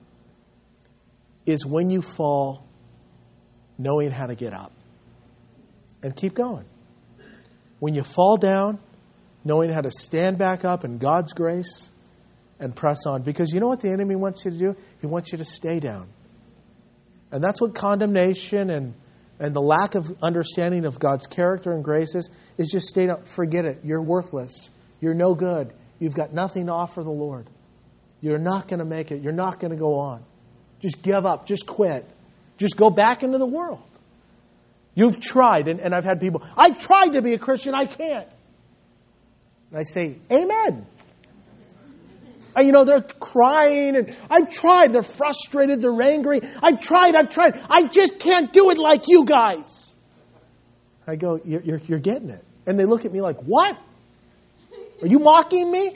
is when you fall, knowing how to get up and keep going. When you fall down, knowing how to stand back up in God's grace and press on. Because you know what the enemy wants you to do? He wants you to stay down. And that's what condemnation and the lack of understanding of God's character and grace is just stay down. Forget it. You're worthless. You're no good. You've got nothing to offer the Lord. You're not going to make it. You're not going to go on. Just give up. Just quit. Just go back into the world. You've tried. And I've had people, I've tried to be a Christian. I can't. And I say, amen. And, you know, they're crying and I've tried. They're frustrated. They're angry. I've tried. I just can't do it like you guys. I go, you're getting it. And they look at me like, what? Are you mocking me?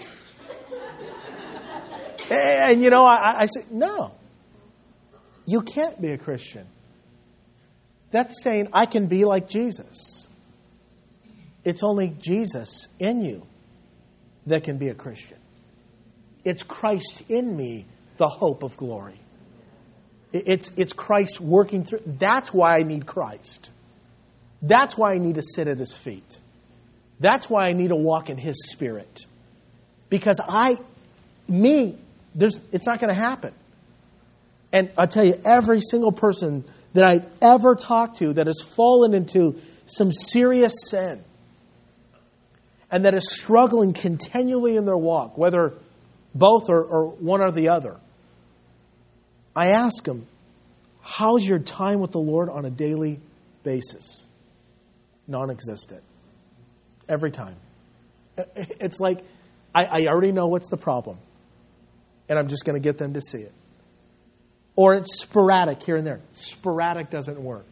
And, you know, I say, no. You can't be a Christian. That's saying I can be like Jesus. It's only Jesus in you that can be a Christian. It's Christ in me, the hope of glory. It's Christ working through. That's why I need Christ. That's why I need to sit at His feet. That's why I need to walk in His Spirit. Because it's not going to happen. And I'll tell you, every single person that I've ever talked to that has fallen into some serious sin and that is struggling continually in their walk, whether both or one or the other, I ask them, how's your time with the Lord on a daily basis? Non-existent. Every time. It's like, I already know what's the problem. And I'm just going to get them to see it. Or it's sporadic here and there. Sporadic doesn't work.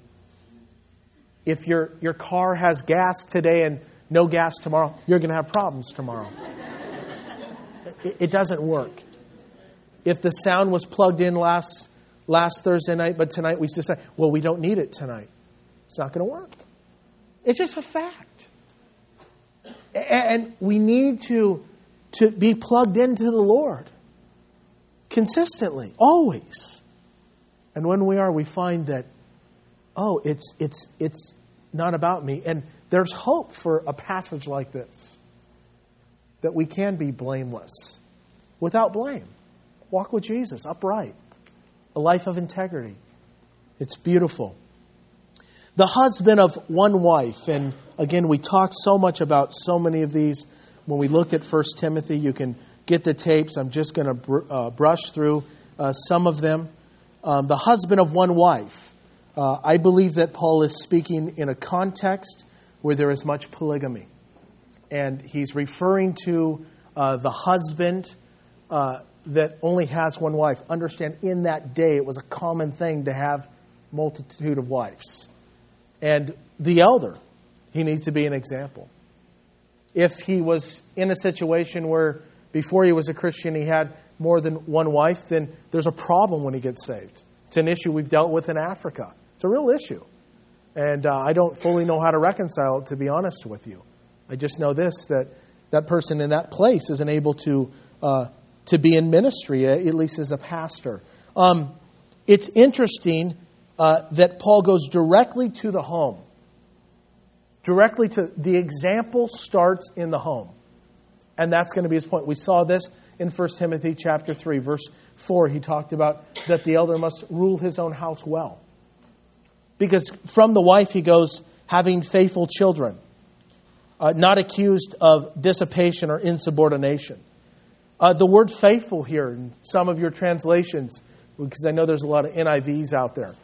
If your car has gas today and no gas tomorrow, you're going to have problems tomorrow. It doesn't work. If the sound was plugged in last Thursday night, but tonight we decide, well, we don't need it tonight. It's not going to work. It's just a fact. And we need to be plugged into the Lord consistently, always. And when we are, we find that, it's not about me. And there's hope for a passage like this, that we can be blameless, without blame. Walk with Jesus, upright, a life of integrity. It's beautiful. The husband of one wife, and again, we talk so much about so many of these. When we look at 1 Timothy, you can get the tapes. I'm just going to brush through some of them. The husband of one wife. I believe that Paul is speaking in a context where there is much polygamy. And he's referring to the husband that only has one wife. Understand, in that day, it was a common thing to have multitude of wives. And the elder, he needs to be an example. If he was in a situation where before he was a Christian, he had more than one wife, then there's a problem when he gets saved. It's an issue we've dealt with in Africa. It's a real issue. And I don't fully know how to reconcile it, to be honest with you. I just know this, that person in that place isn't able to be in ministry, at least as a pastor. It's interesting that Paul goes directly to the home. Directly to the example starts in the home. And that's going to be his point. We saw this in 1 Timothy chapter 3, verse 4. He talked about that the elder must rule his own house well. Because from the wife he goes, having faithful children, not accused of dissipation or insubordination. The word faithful here in some of your translations, because I know there's a lot of NIVs out there.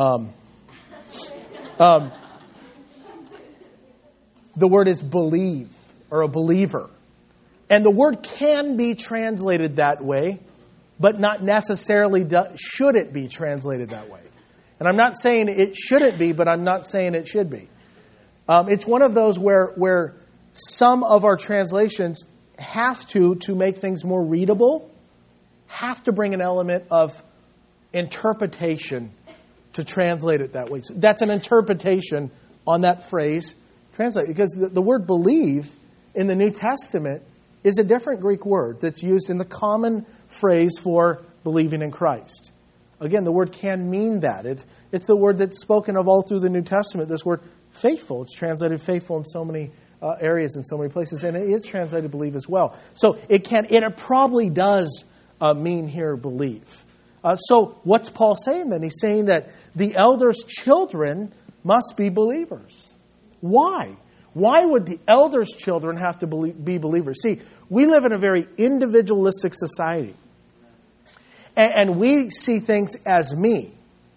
The word is believe, or a believer. And the word can be translated that way, but not necessarily should it be translated that way. And I'm not saying it shouldn't be, but I'm not saying it should be. It's one of those where some of our translations have to make things more readable, have to bring an element of interpretation to translate it that way. So that's an interpretation on that phrase, translate. Because the word believe in the New Testament is a different Greek word that's used in the common phrase for believing in Christ. Again, the word can mean that. It's the word that's spoken of all through the New Testament, this word faithful. It's translated faithful in so many areas, in so many places, and it is translated believe as well. So it probably does mean here believe. So what's Paul saying then? He's saying that the elder's children must be believers. Why? Why would the elder's children have to be believers? See, we live in a very individualistic society. And we see things as me.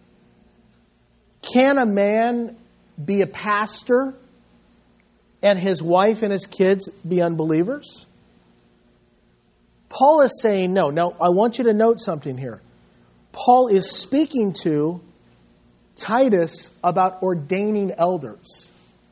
Can a man be a pastor and his wife and his kids be unbelievers? Paul is saying no. Now, I want you to note something here. Paul is speaking to Titus about ordaining elders.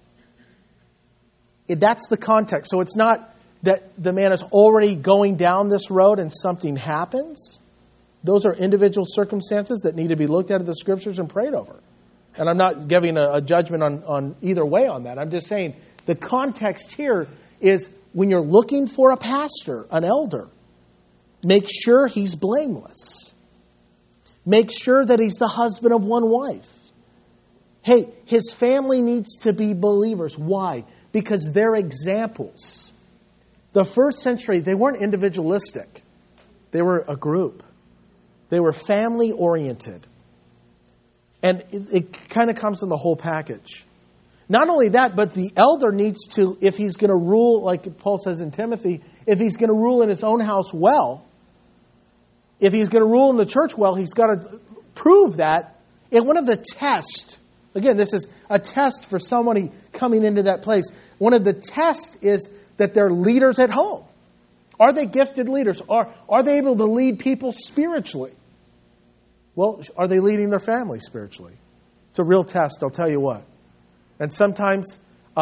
That's the context. So it's not that the man is already going down this road and something happens. Those are individual circumstances that need to be looked at in the Scriptures and prayed over. And I'm not giving a judgment on either way on that. I'm just saying the context here is when you're looking for a pastor, an elder, make sure he's blameless. Make sure that he's the husband of one wife. Hey, his family needs to be believers. Why? Because they're examples. The first century, they weren't individualistic. They were a group. They were family-oriented. And it kind of comes in the whole package. Not only that, but the elder needs to, if he's going to rule, like Paul says in Timothy, if he's going to rule in his own house well, if he's going to rule in the church well, he's got to prove that. And one of the tests, again, this is a test for somebody coming into that place. One of the tests is that they're leaders at home. Are they gifted leaders? Are they able to lead people spiritually? Well, are they leading their family spiritually? It's a real test, I'll tell you what. And sometimes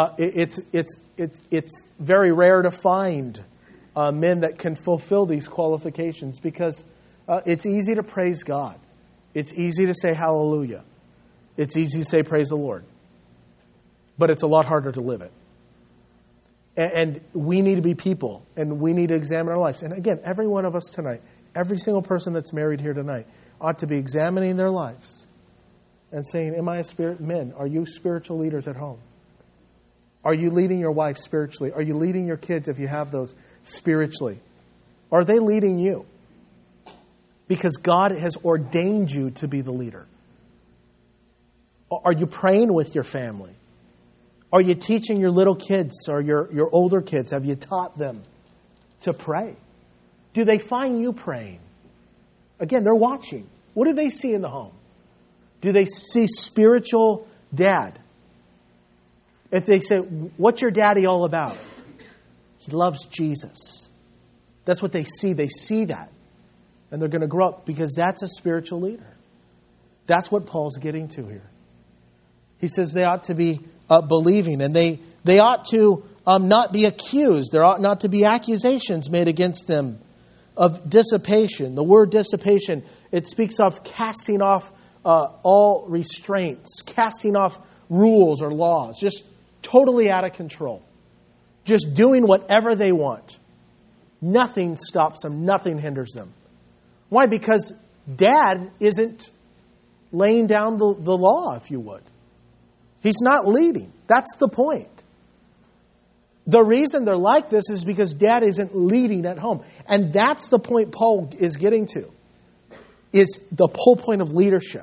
it's very rare to find men that can fulfill these qualifications, because it's easy to praise God. It's easy to say hallelujah. It's easy to say praise the Lord. But it's a lot harder to live it. And we need to be people, and we need to examine our lives. And again, every one of us tonight, every single person that's married here tonight, ought to be examining their lives and saying, am I a spirit? Men, are you spiritual leaders at home? Are you leading your wife spiritually? Are you leading your kids, if you have those, spiritually? Are they leading you? Because God has ordained you to be the leader. Are you praying with your family? Are you teaching your little kids or your older kids? Have you taught them to pray? Do they find you praying? Again, they're watching. What do they see in the home? Do they see spiritual dad? If they say, what's your daddy all about? He loves Jesus. That's what they see. They see that. And they're going to grow up, because that's a spiritual leader. That's what Paul's getting to here. He says they ought to be believing, and they ought to not be accused. There ought not to be accusations made against them of dissipation. The word dissipation, it speaks of casting off all restraints, casting off rules or laws, just totally out of control, just doing whatever they want. Nothing stops them, nothing hinders them. Why? Because dad isn't laying down the law, if you would. He's not leading. That's the point. The reason they're like this is because dad isn't leading at home. And that's the point Paul is getting to, is the whole point of leadership.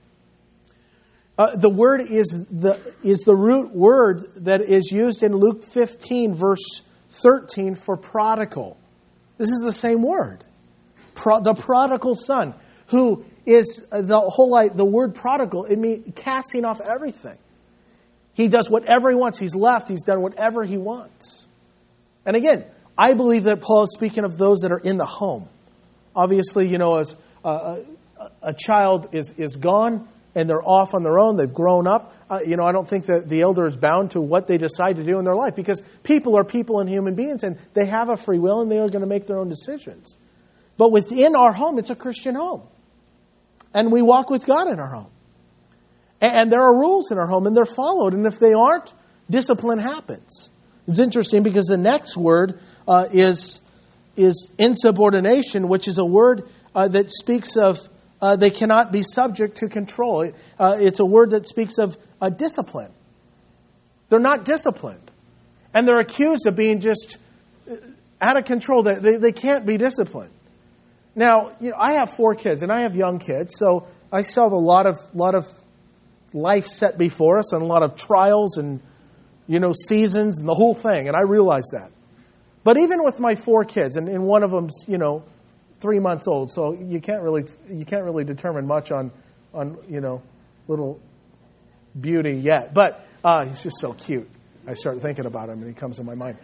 The word is the root word that is used in Luke 15, verse 13 for prodigal. This is the same word. The prodigal son, who is the word prodigal, it means casting off everything. He does whatever he wants. He's left. He's done whatever he wants. And again, I believe that Paul is speaking of those that are in the home. Obviously, as a child is gone and they're off on their own, they've grown up. I don't think that the elder is bound to what they decide to do in their life, because people are people and human beings, and they have a free will and they are going to make their own decisions. But within our home, it's a Christian home. And we walk with God in our home. And there are rules in our home, and they're followed. And if they aren't, discipline happens. It's interesting because the next word is insubordination, which is a word that speaks of they cannot be subject to control. It's a word that speaks of discipline. They're not disciplined. And they're accused of being just out of control. They can't be disciplined. Now, I have 4 kids, and I have young kids, so I still have a lot of life set before us, and a lot of trials and seasons and the whole thing, and I realize that. But even with my 4 kids, and one of them's 3 months old, so you can't really determine much on little beauty yet. But he's just so cute. I start thinking about him, and he comes in my mind.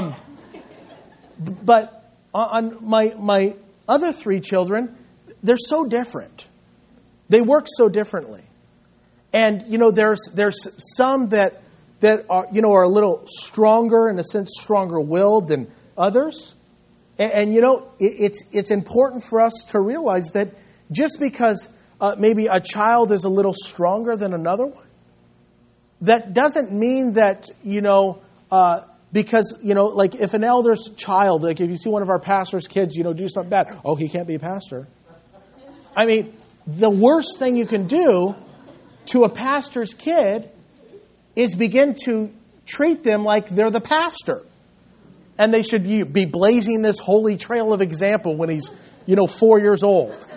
But on my other 3 children, they're so different. They work so differently. And, there's some that are, are a little stronger, in a sense, stronger-willed than others. And it's important for us to realize that just because maybe a child is a little stronger than another one, that doesn't mean that, because, like if an elder's child, like if you see one of our pastor's kids, do something bad, oh, he can't be a pastor. I mean, the worst thing you can do to a pastor's kid is begin to treat them like they're the pastor. And they should be blazing this holy trail of example when he's, 4 years old.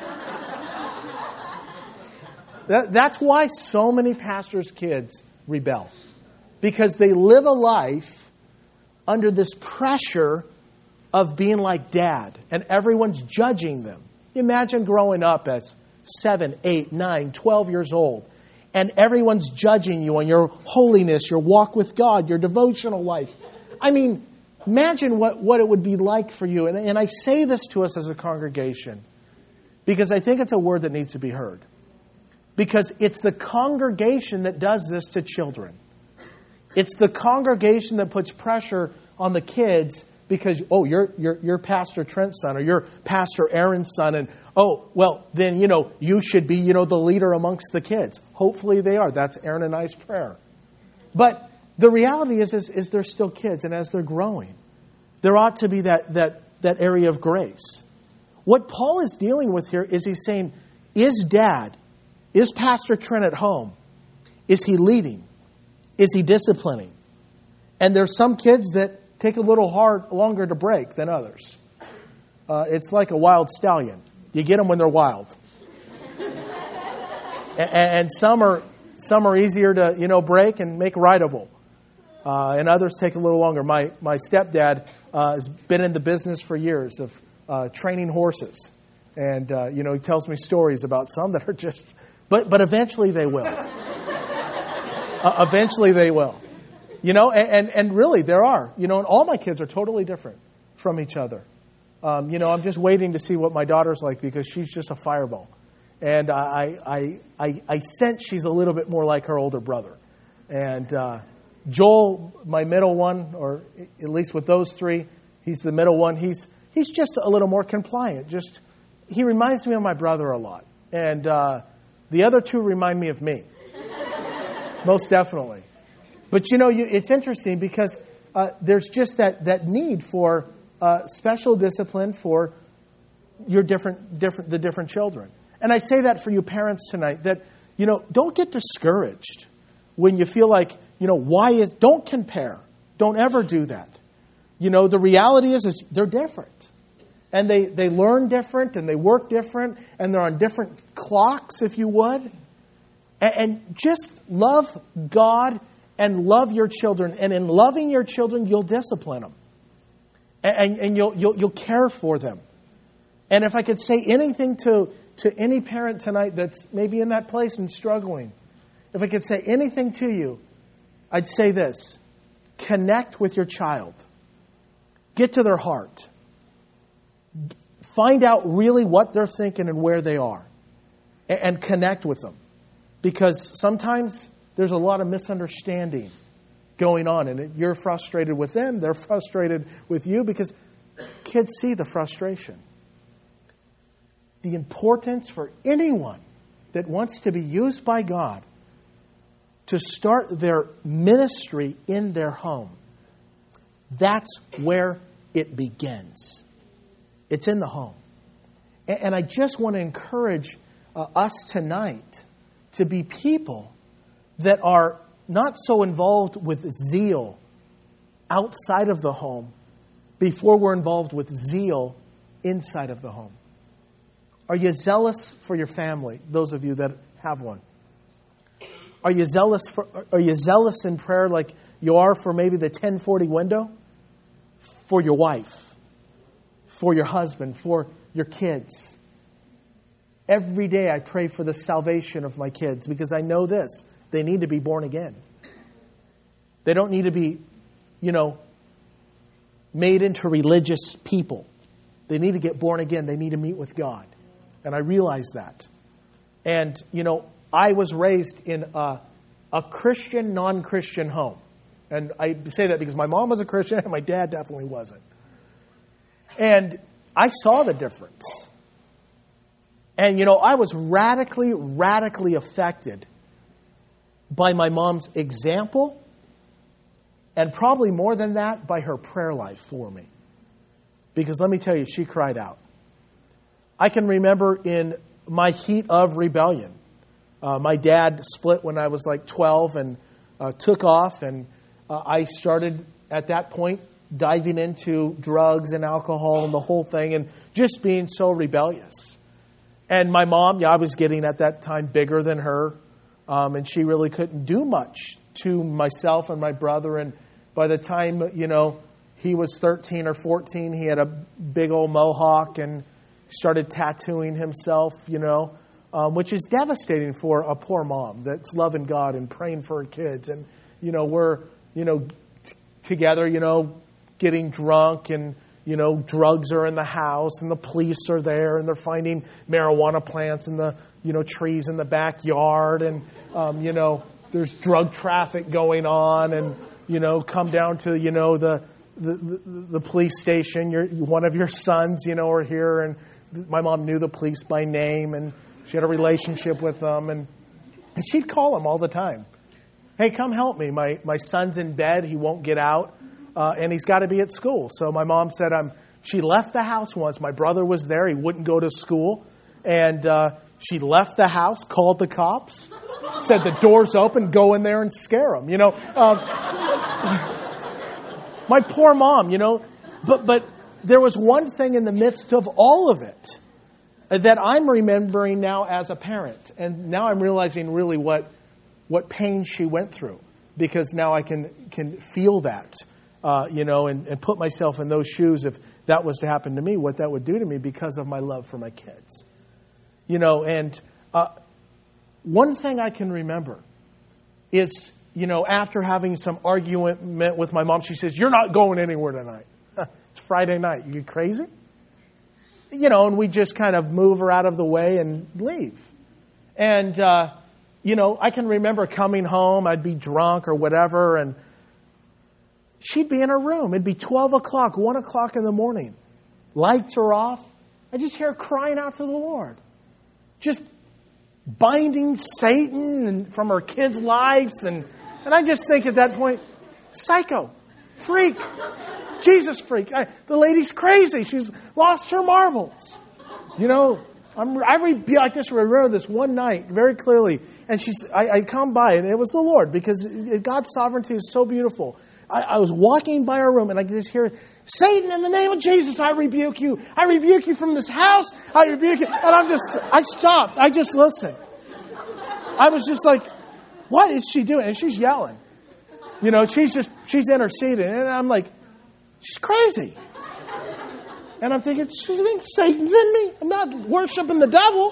That's why so many pastors' kids rebel. Because they live a life under this pressure of being like dad. And everyone's judging them. Imagine growing up as 7, 8, 9, 12 years old, and everyone's judging you on your holiness, your walk with God, your devotional life. I mean, imagine what it would be like for you. And I say this to us as a congregation because I think it's a word that needs to be heard. Because it's the congregation that does this to children. It's the congregation that puts pressure on the kids because, oh, you're Pastor Trent's son or you're Pastor Aaron's son. And, oh, well, then, you should be, the leader amongst the kids. Hopefully they are. That's Aaron and I's prayer. But the reality is they're still kids. And as they're growing, there ought to be that area of grace. What Paul is dealing with here is he's saying, is Pastor Trent at home? Is he leading? Is he disciplining? And there's some kids that take a little longer to break than others. It's like a wild stallion. You get them when they're wild. And some are easier to break and make rideable. And others take a little longer. My stepdad has been in the business for years of training horses. And he tells me stories about some that are just... But eventually they will. Eventually they will. And really there are. And all my kids are totally different from each other. I'm just waiting to see what my daughter's like because she's just a fireball. And I sense she's a little bit more like her older brother. And Joel, my middle one, or at least with those three, he's the middle one. He's just a little more compliant. He reminds me of my brother a lot. And the other two remind me of me. Most definitely. But it's interesting because there's just that need for special discipline for your the different children. And I say that for you parents tonight, that don't get discouraged when you feel like don't compare. Don't ever do that. The reality is they're different. And they learn different and they work different and they're on different clocks, if you would. And just love God and love your children. And in loving your children, you'll discipline them. And you'll care for them. And if I could say anything to any parent tonight that's maybe in that place and struggling, if I could say anything to you, I'd say this. Connect with your child. Get to their heart. Find out really what they're thinking and where they are. And connect with them. Because sometimes there's a lot of misunderstanding going on. And you're frustrated with them. They're frustrated with you because kids see the frustration. The importance for anyone that wants to be used by God to start their ministry in their home. That's where it begins. It's in the home. And I just want to encourage us tonight to be people that are not so involved with zeal outside of the home before we're involved with zeal inside of the home. Are you zealous for your family, those of you that have one? Are you zealous in prayer like you are for maybe the 1040 window? For your wife, for your husband, for your kids. Every day I pray for the salvation of my kids because I know this. They need to be born again. They don't need to be, made into religious people. They need to get born again. They need to meet with God. And I realize that. And, I was raised in a Christian, non-Christian home. And I say that because my mom was a Christian and my dad definitely wasn't. And I saw the difference. And, I was radically affected by my mom's example. And probably more than that, by her prayer life for me. Because let me tell you, she cried out. I can remember in my heat of rebellion, my dad split when I was like 12 and took off. And I started at that point diving into drugs and alcohol and the whole thing and just being so rebellious. And my mom, I was getting at that time bigger than her. And she really couldn't do much to myself and my brother. And by the time, he was 13 or 14, he had a big old mohawk and started tattooing himself, which is devastating for a poor mom that's loving God and praying for her kids. And, we're, together, getting drunk and, drugs are in the house and the police are there and they're finding marijuana plants in the, trees in the backyard. And, there's drug traffic going on and, come down to, the police station. One of your sons, are here. And my mom knew the police by name and she had a relationship with them. And she'd call them all the time. Hey, come help me. My son's in bed. He won't get out. And he's got to be at school. So my mom said she left the house once. My brother was there. He wouldn't go to school. And she left the house, called the cops, said the door's open, go in there and scare him. My poor mom, But there was one thing in the midst of all of it that I'm remembering now as a parent. And now I'm realizing really what pain she went through. Because now I can feel that. And put myself in those shoes if that was to happen to me, what that would do to me because of my love for my kids. And one thing I can remember is, after having some argument with my mom, she says, "You're not going anywhere tonight." It's Friday night. You crazy? And we just kind of move her out of the way and leave. And, I can remember coming home. I'd be drunk or whatever, and she'd be in her room. It'd be 12 o'clock, 1 o'clock in the morning. Lights are off. I just hear her crying out to the Lord. Just binding Satan from her kids' lives. And I just think at that point, psycho, freak, Jesus freak. The lady's crazy. She's lost her marbles. I just remember this one night very clearly. And I come by, and it was the Lord, because God's sovereignty is so beautiful. I was walking by our room and I could just hear, "Satan, in the name of Jesus, I rebuke you. I rebuke you from this house. I rebuke you." And I stopped. I just listened. I was just like, what is she doing? And she's yelling. She's interceding. And I'm like, she's crazy. And I'm thinking, Satan's in me. I'm not worshiping the devil.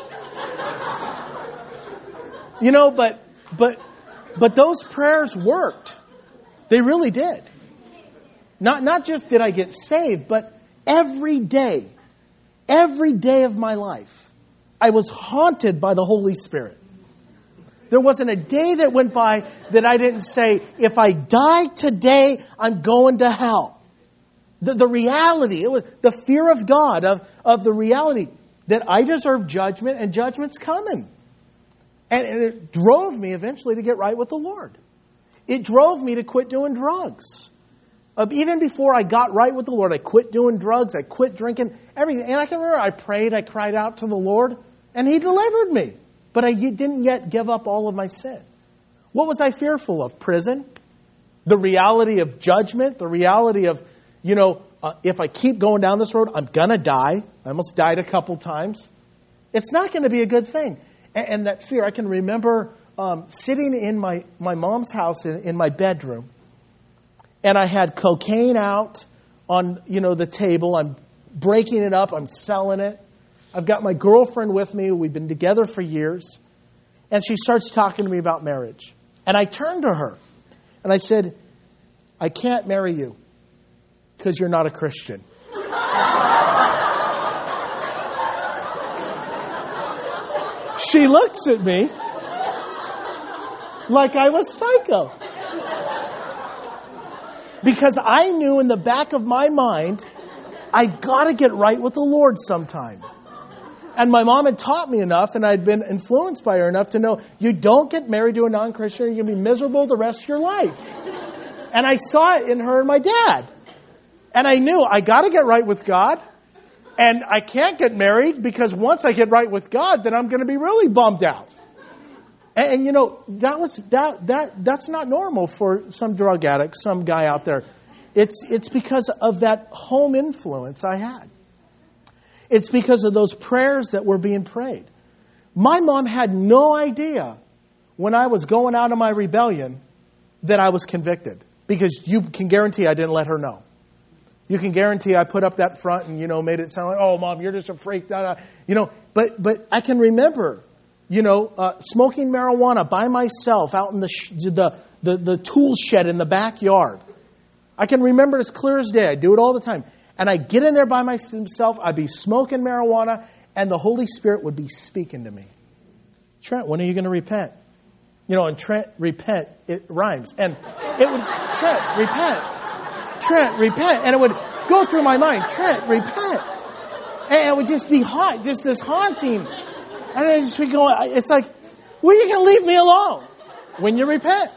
But those prayers worked. They really did. Not just did I get saved, but every day of my life, I was haunted by the Holy Spirit. There wasn't a day that went by that I didn't say, if I die today, I'm going to hell. The reality, it was the fear of God, of the reality that I deserve judgment and judgment's coming. And it drove me eventually to get right with the Lord. It drove me to quit doing drugs. Even before I got right with the Lord, I quit doing drugs, I quit drinking, everything. And I can remember I prayed, I cried out to the Lord, and He delivered me. But I didn't yet give up all of my sin. What was I fearful of? Prison? The reality of judgment? The reality of, if I keep going down this road, I'm going to die. I almost died a couple times. It's not going to be a good thing. And that fear, I can remember sitting in my mom's house in my bedroom, and I had cocaine out on the table. I'm breaking it up. I'm selling it. I've got my girlfriend with me. We've been together for years. And she starts talking to me about marriage. And I turned to her and I said, "I can't marry you because you're not a Christian." She looks at me like I was psycho. Because I knew in the back of my mind, I've got to get right with the Lord sometime. And my mom had taught me enough, and I'd been influenced by her enough to know, you don't get married to a non-Christian, you're going to be miserable the rest of your life. And I saw it in her and my dad. And I knew, I got to get right with God. And I can't get married because once I get right with God, then I'm going to be really bummed out. And that's not normal for some drug addict, some guy out there. It's because of that home influence I had. It's because of those prayers that were being prayed. My mom had no idea when I was going out of my rebellion that I was convicted. Because you can guarantee I didn't let her know. You can guarantee I put up that front and, made it sound like, oh, Mom, you're just a freak. But I can remember, smoking marijuana by myself out in the tool shed in the backyard. I can remember it as clear as day. I do it all the time. And I get in there by myself. I'd be smoking marijuana, and the Holy Spirit would be speaking to me. Trent, when are you going to repent? And Trent, repent, it rhymes. And it would, Trent, repent. And it would go through my mind, Trent, repent. And it would just be just this haunting. And I'd just be going, it's like, well, you can leave me alone when you repent.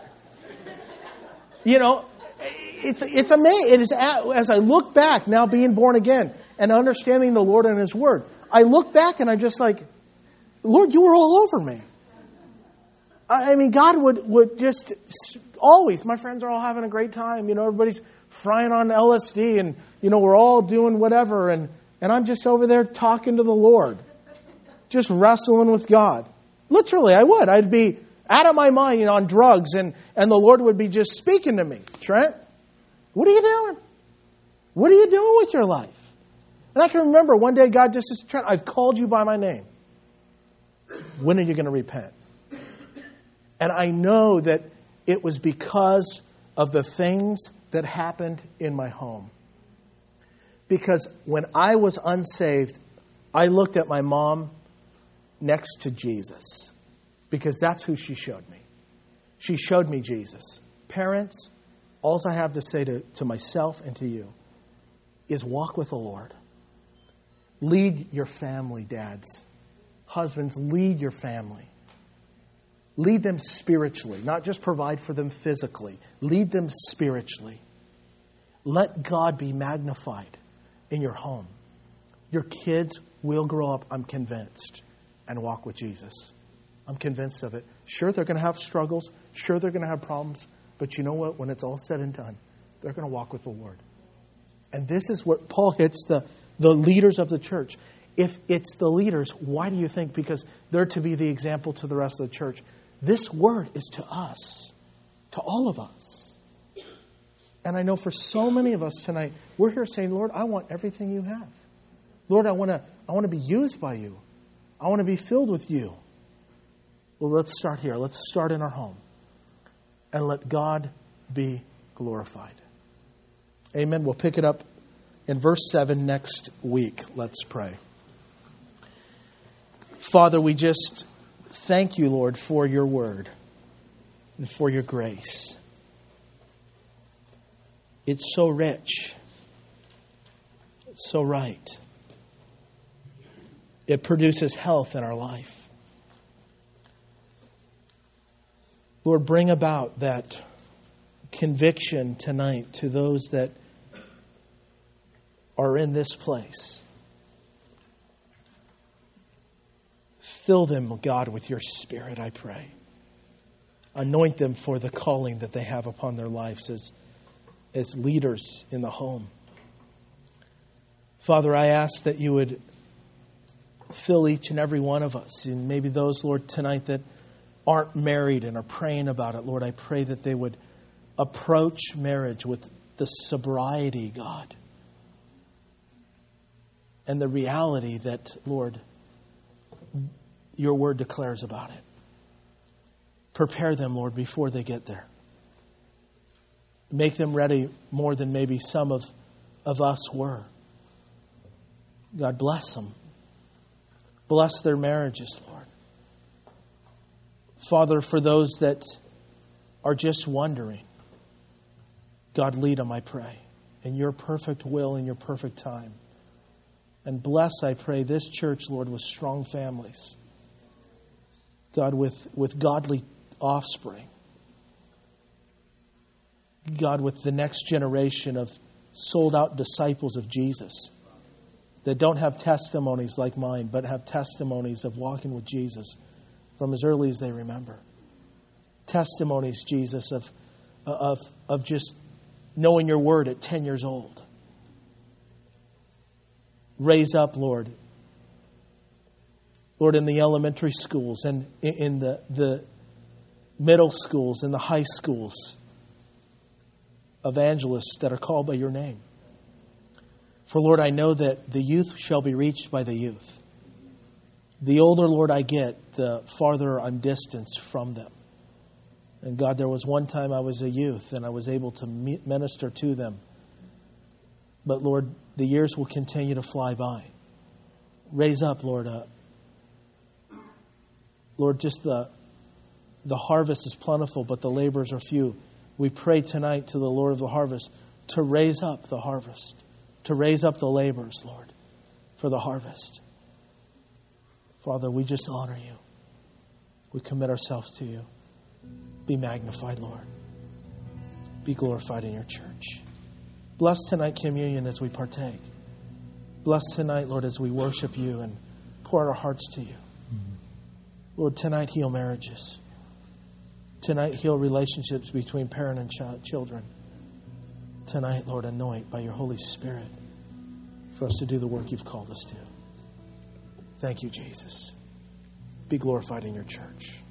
It's amazing. It is as I look back, now being born again and understanding the Lord and His Word, I look back and I'm just like, Lord, you were all over me. I mean, God would just always, my friends are all having a great time. Everybody's frying on LSD and, we're all doing whatever. And I'm just over there talking to the Lord, just wrestling with God. Literally, I would. I'd be out of my mind, on drugs, and the Lord would be just speaking to me. Trent, what are you doing? What are you doing with your life? And I can remember one day God just says, Trent, I've called you by my name. When are you going to repent? And I know that it was because of the things that happened in my home. Because when I was unsaved, I looked at my mom next to Jesus. Because that's who she showed me. She showed me Jesus. Parents, all I have to say to myself and to you is walk with the Lord. Lead your family, dads. Husbands, lead your family. Lead them spiritually, not just provide for them physically. Lead them spiritually. Let God be magnified in your home. Your kids will grow up, I'm convinced, and walk with Jesus. I'm convinced of it. Sure, they're going to have struggles. Sure, they're going to have problems. But you know what? When it's all said and done, they're going to walk with the Lord. And this is what Paul hits the leaders of the church. If it's the leaders, why do you think? Because they're to be the example to the rest of the church. This word is to us, to all of us. And I know for so many of us tonight, we're here saying, Lord, I want everything you have. Lord, I want to be used by you. I want to be filled with you. Well, let's start here. Let's start in our home. And let God be glorified. Amen. We'll pick it up in verse 7 next week. Let's pray. Father, we just thank you, Lord, for your word and for your grace. It's so rich. It's so right. It produces health in our life. Lord, bring about that conviction tonight to those that are in this place. Fill them, God, with your Spirit, I pray. Anoint them for the calling that they have upon their lives as leaders in the home. Father, I ask that you would fill each and every one of us, and maybe those, Lord, tonight that aren't married and are praying about it. Lord, I pray that they would approach marriage with the sobriety, God, and the reality that, Lord, your word declares about it. Prepare them, Lord, before they get there. Make them ready more than maybe some of us were. God, bless them. Bless their marriages, Lord. Father, for those that are just wondering, God, lead them, I pray, in your perfect will and your perfect time. And bless, I pray, this church, Lord, with strong families. God, with godly offspring. God, with the next generation of sold-out disciples of Jesus that don't have testimonies like mine, but have testimonies of walking with Jesus from as early as they remember. Testimonies, Jesus, of just knowing your word at 10 years old. Raise up, Lord. Lord, in the elementary schools and in the middle schools and the high schools, evangelists that are called by your name. For, Lord, I know that the youth shall be reached by the youth. The older, Lord, I get, the farther I'm distanced from them. And God, there was one time I was a youth and I was able to minister to them. But, Lord, the years will continue to fly by. Raise up, Lord. Lord, just the harvest is plentiful, but the laborers are few. We pray tonight to the Lord of the harvest to raise up the harvest, to raise up the laborers, Lord, for the harvest. Father, we just honor you. We commit ourselves to you. Be magnified, Lord. Be glorified in your church. Bless tonight communion as we partake. Bless tonight, Lord, as we worship you and pour out our hearts to you. Lord, tonight heal marriages. Tonight heal relationships between parent and children. Tonight, Lord, anoint by your Holy Spirit for us to do the work you've called us to. Thank you, Jesus. Be glorified in your church.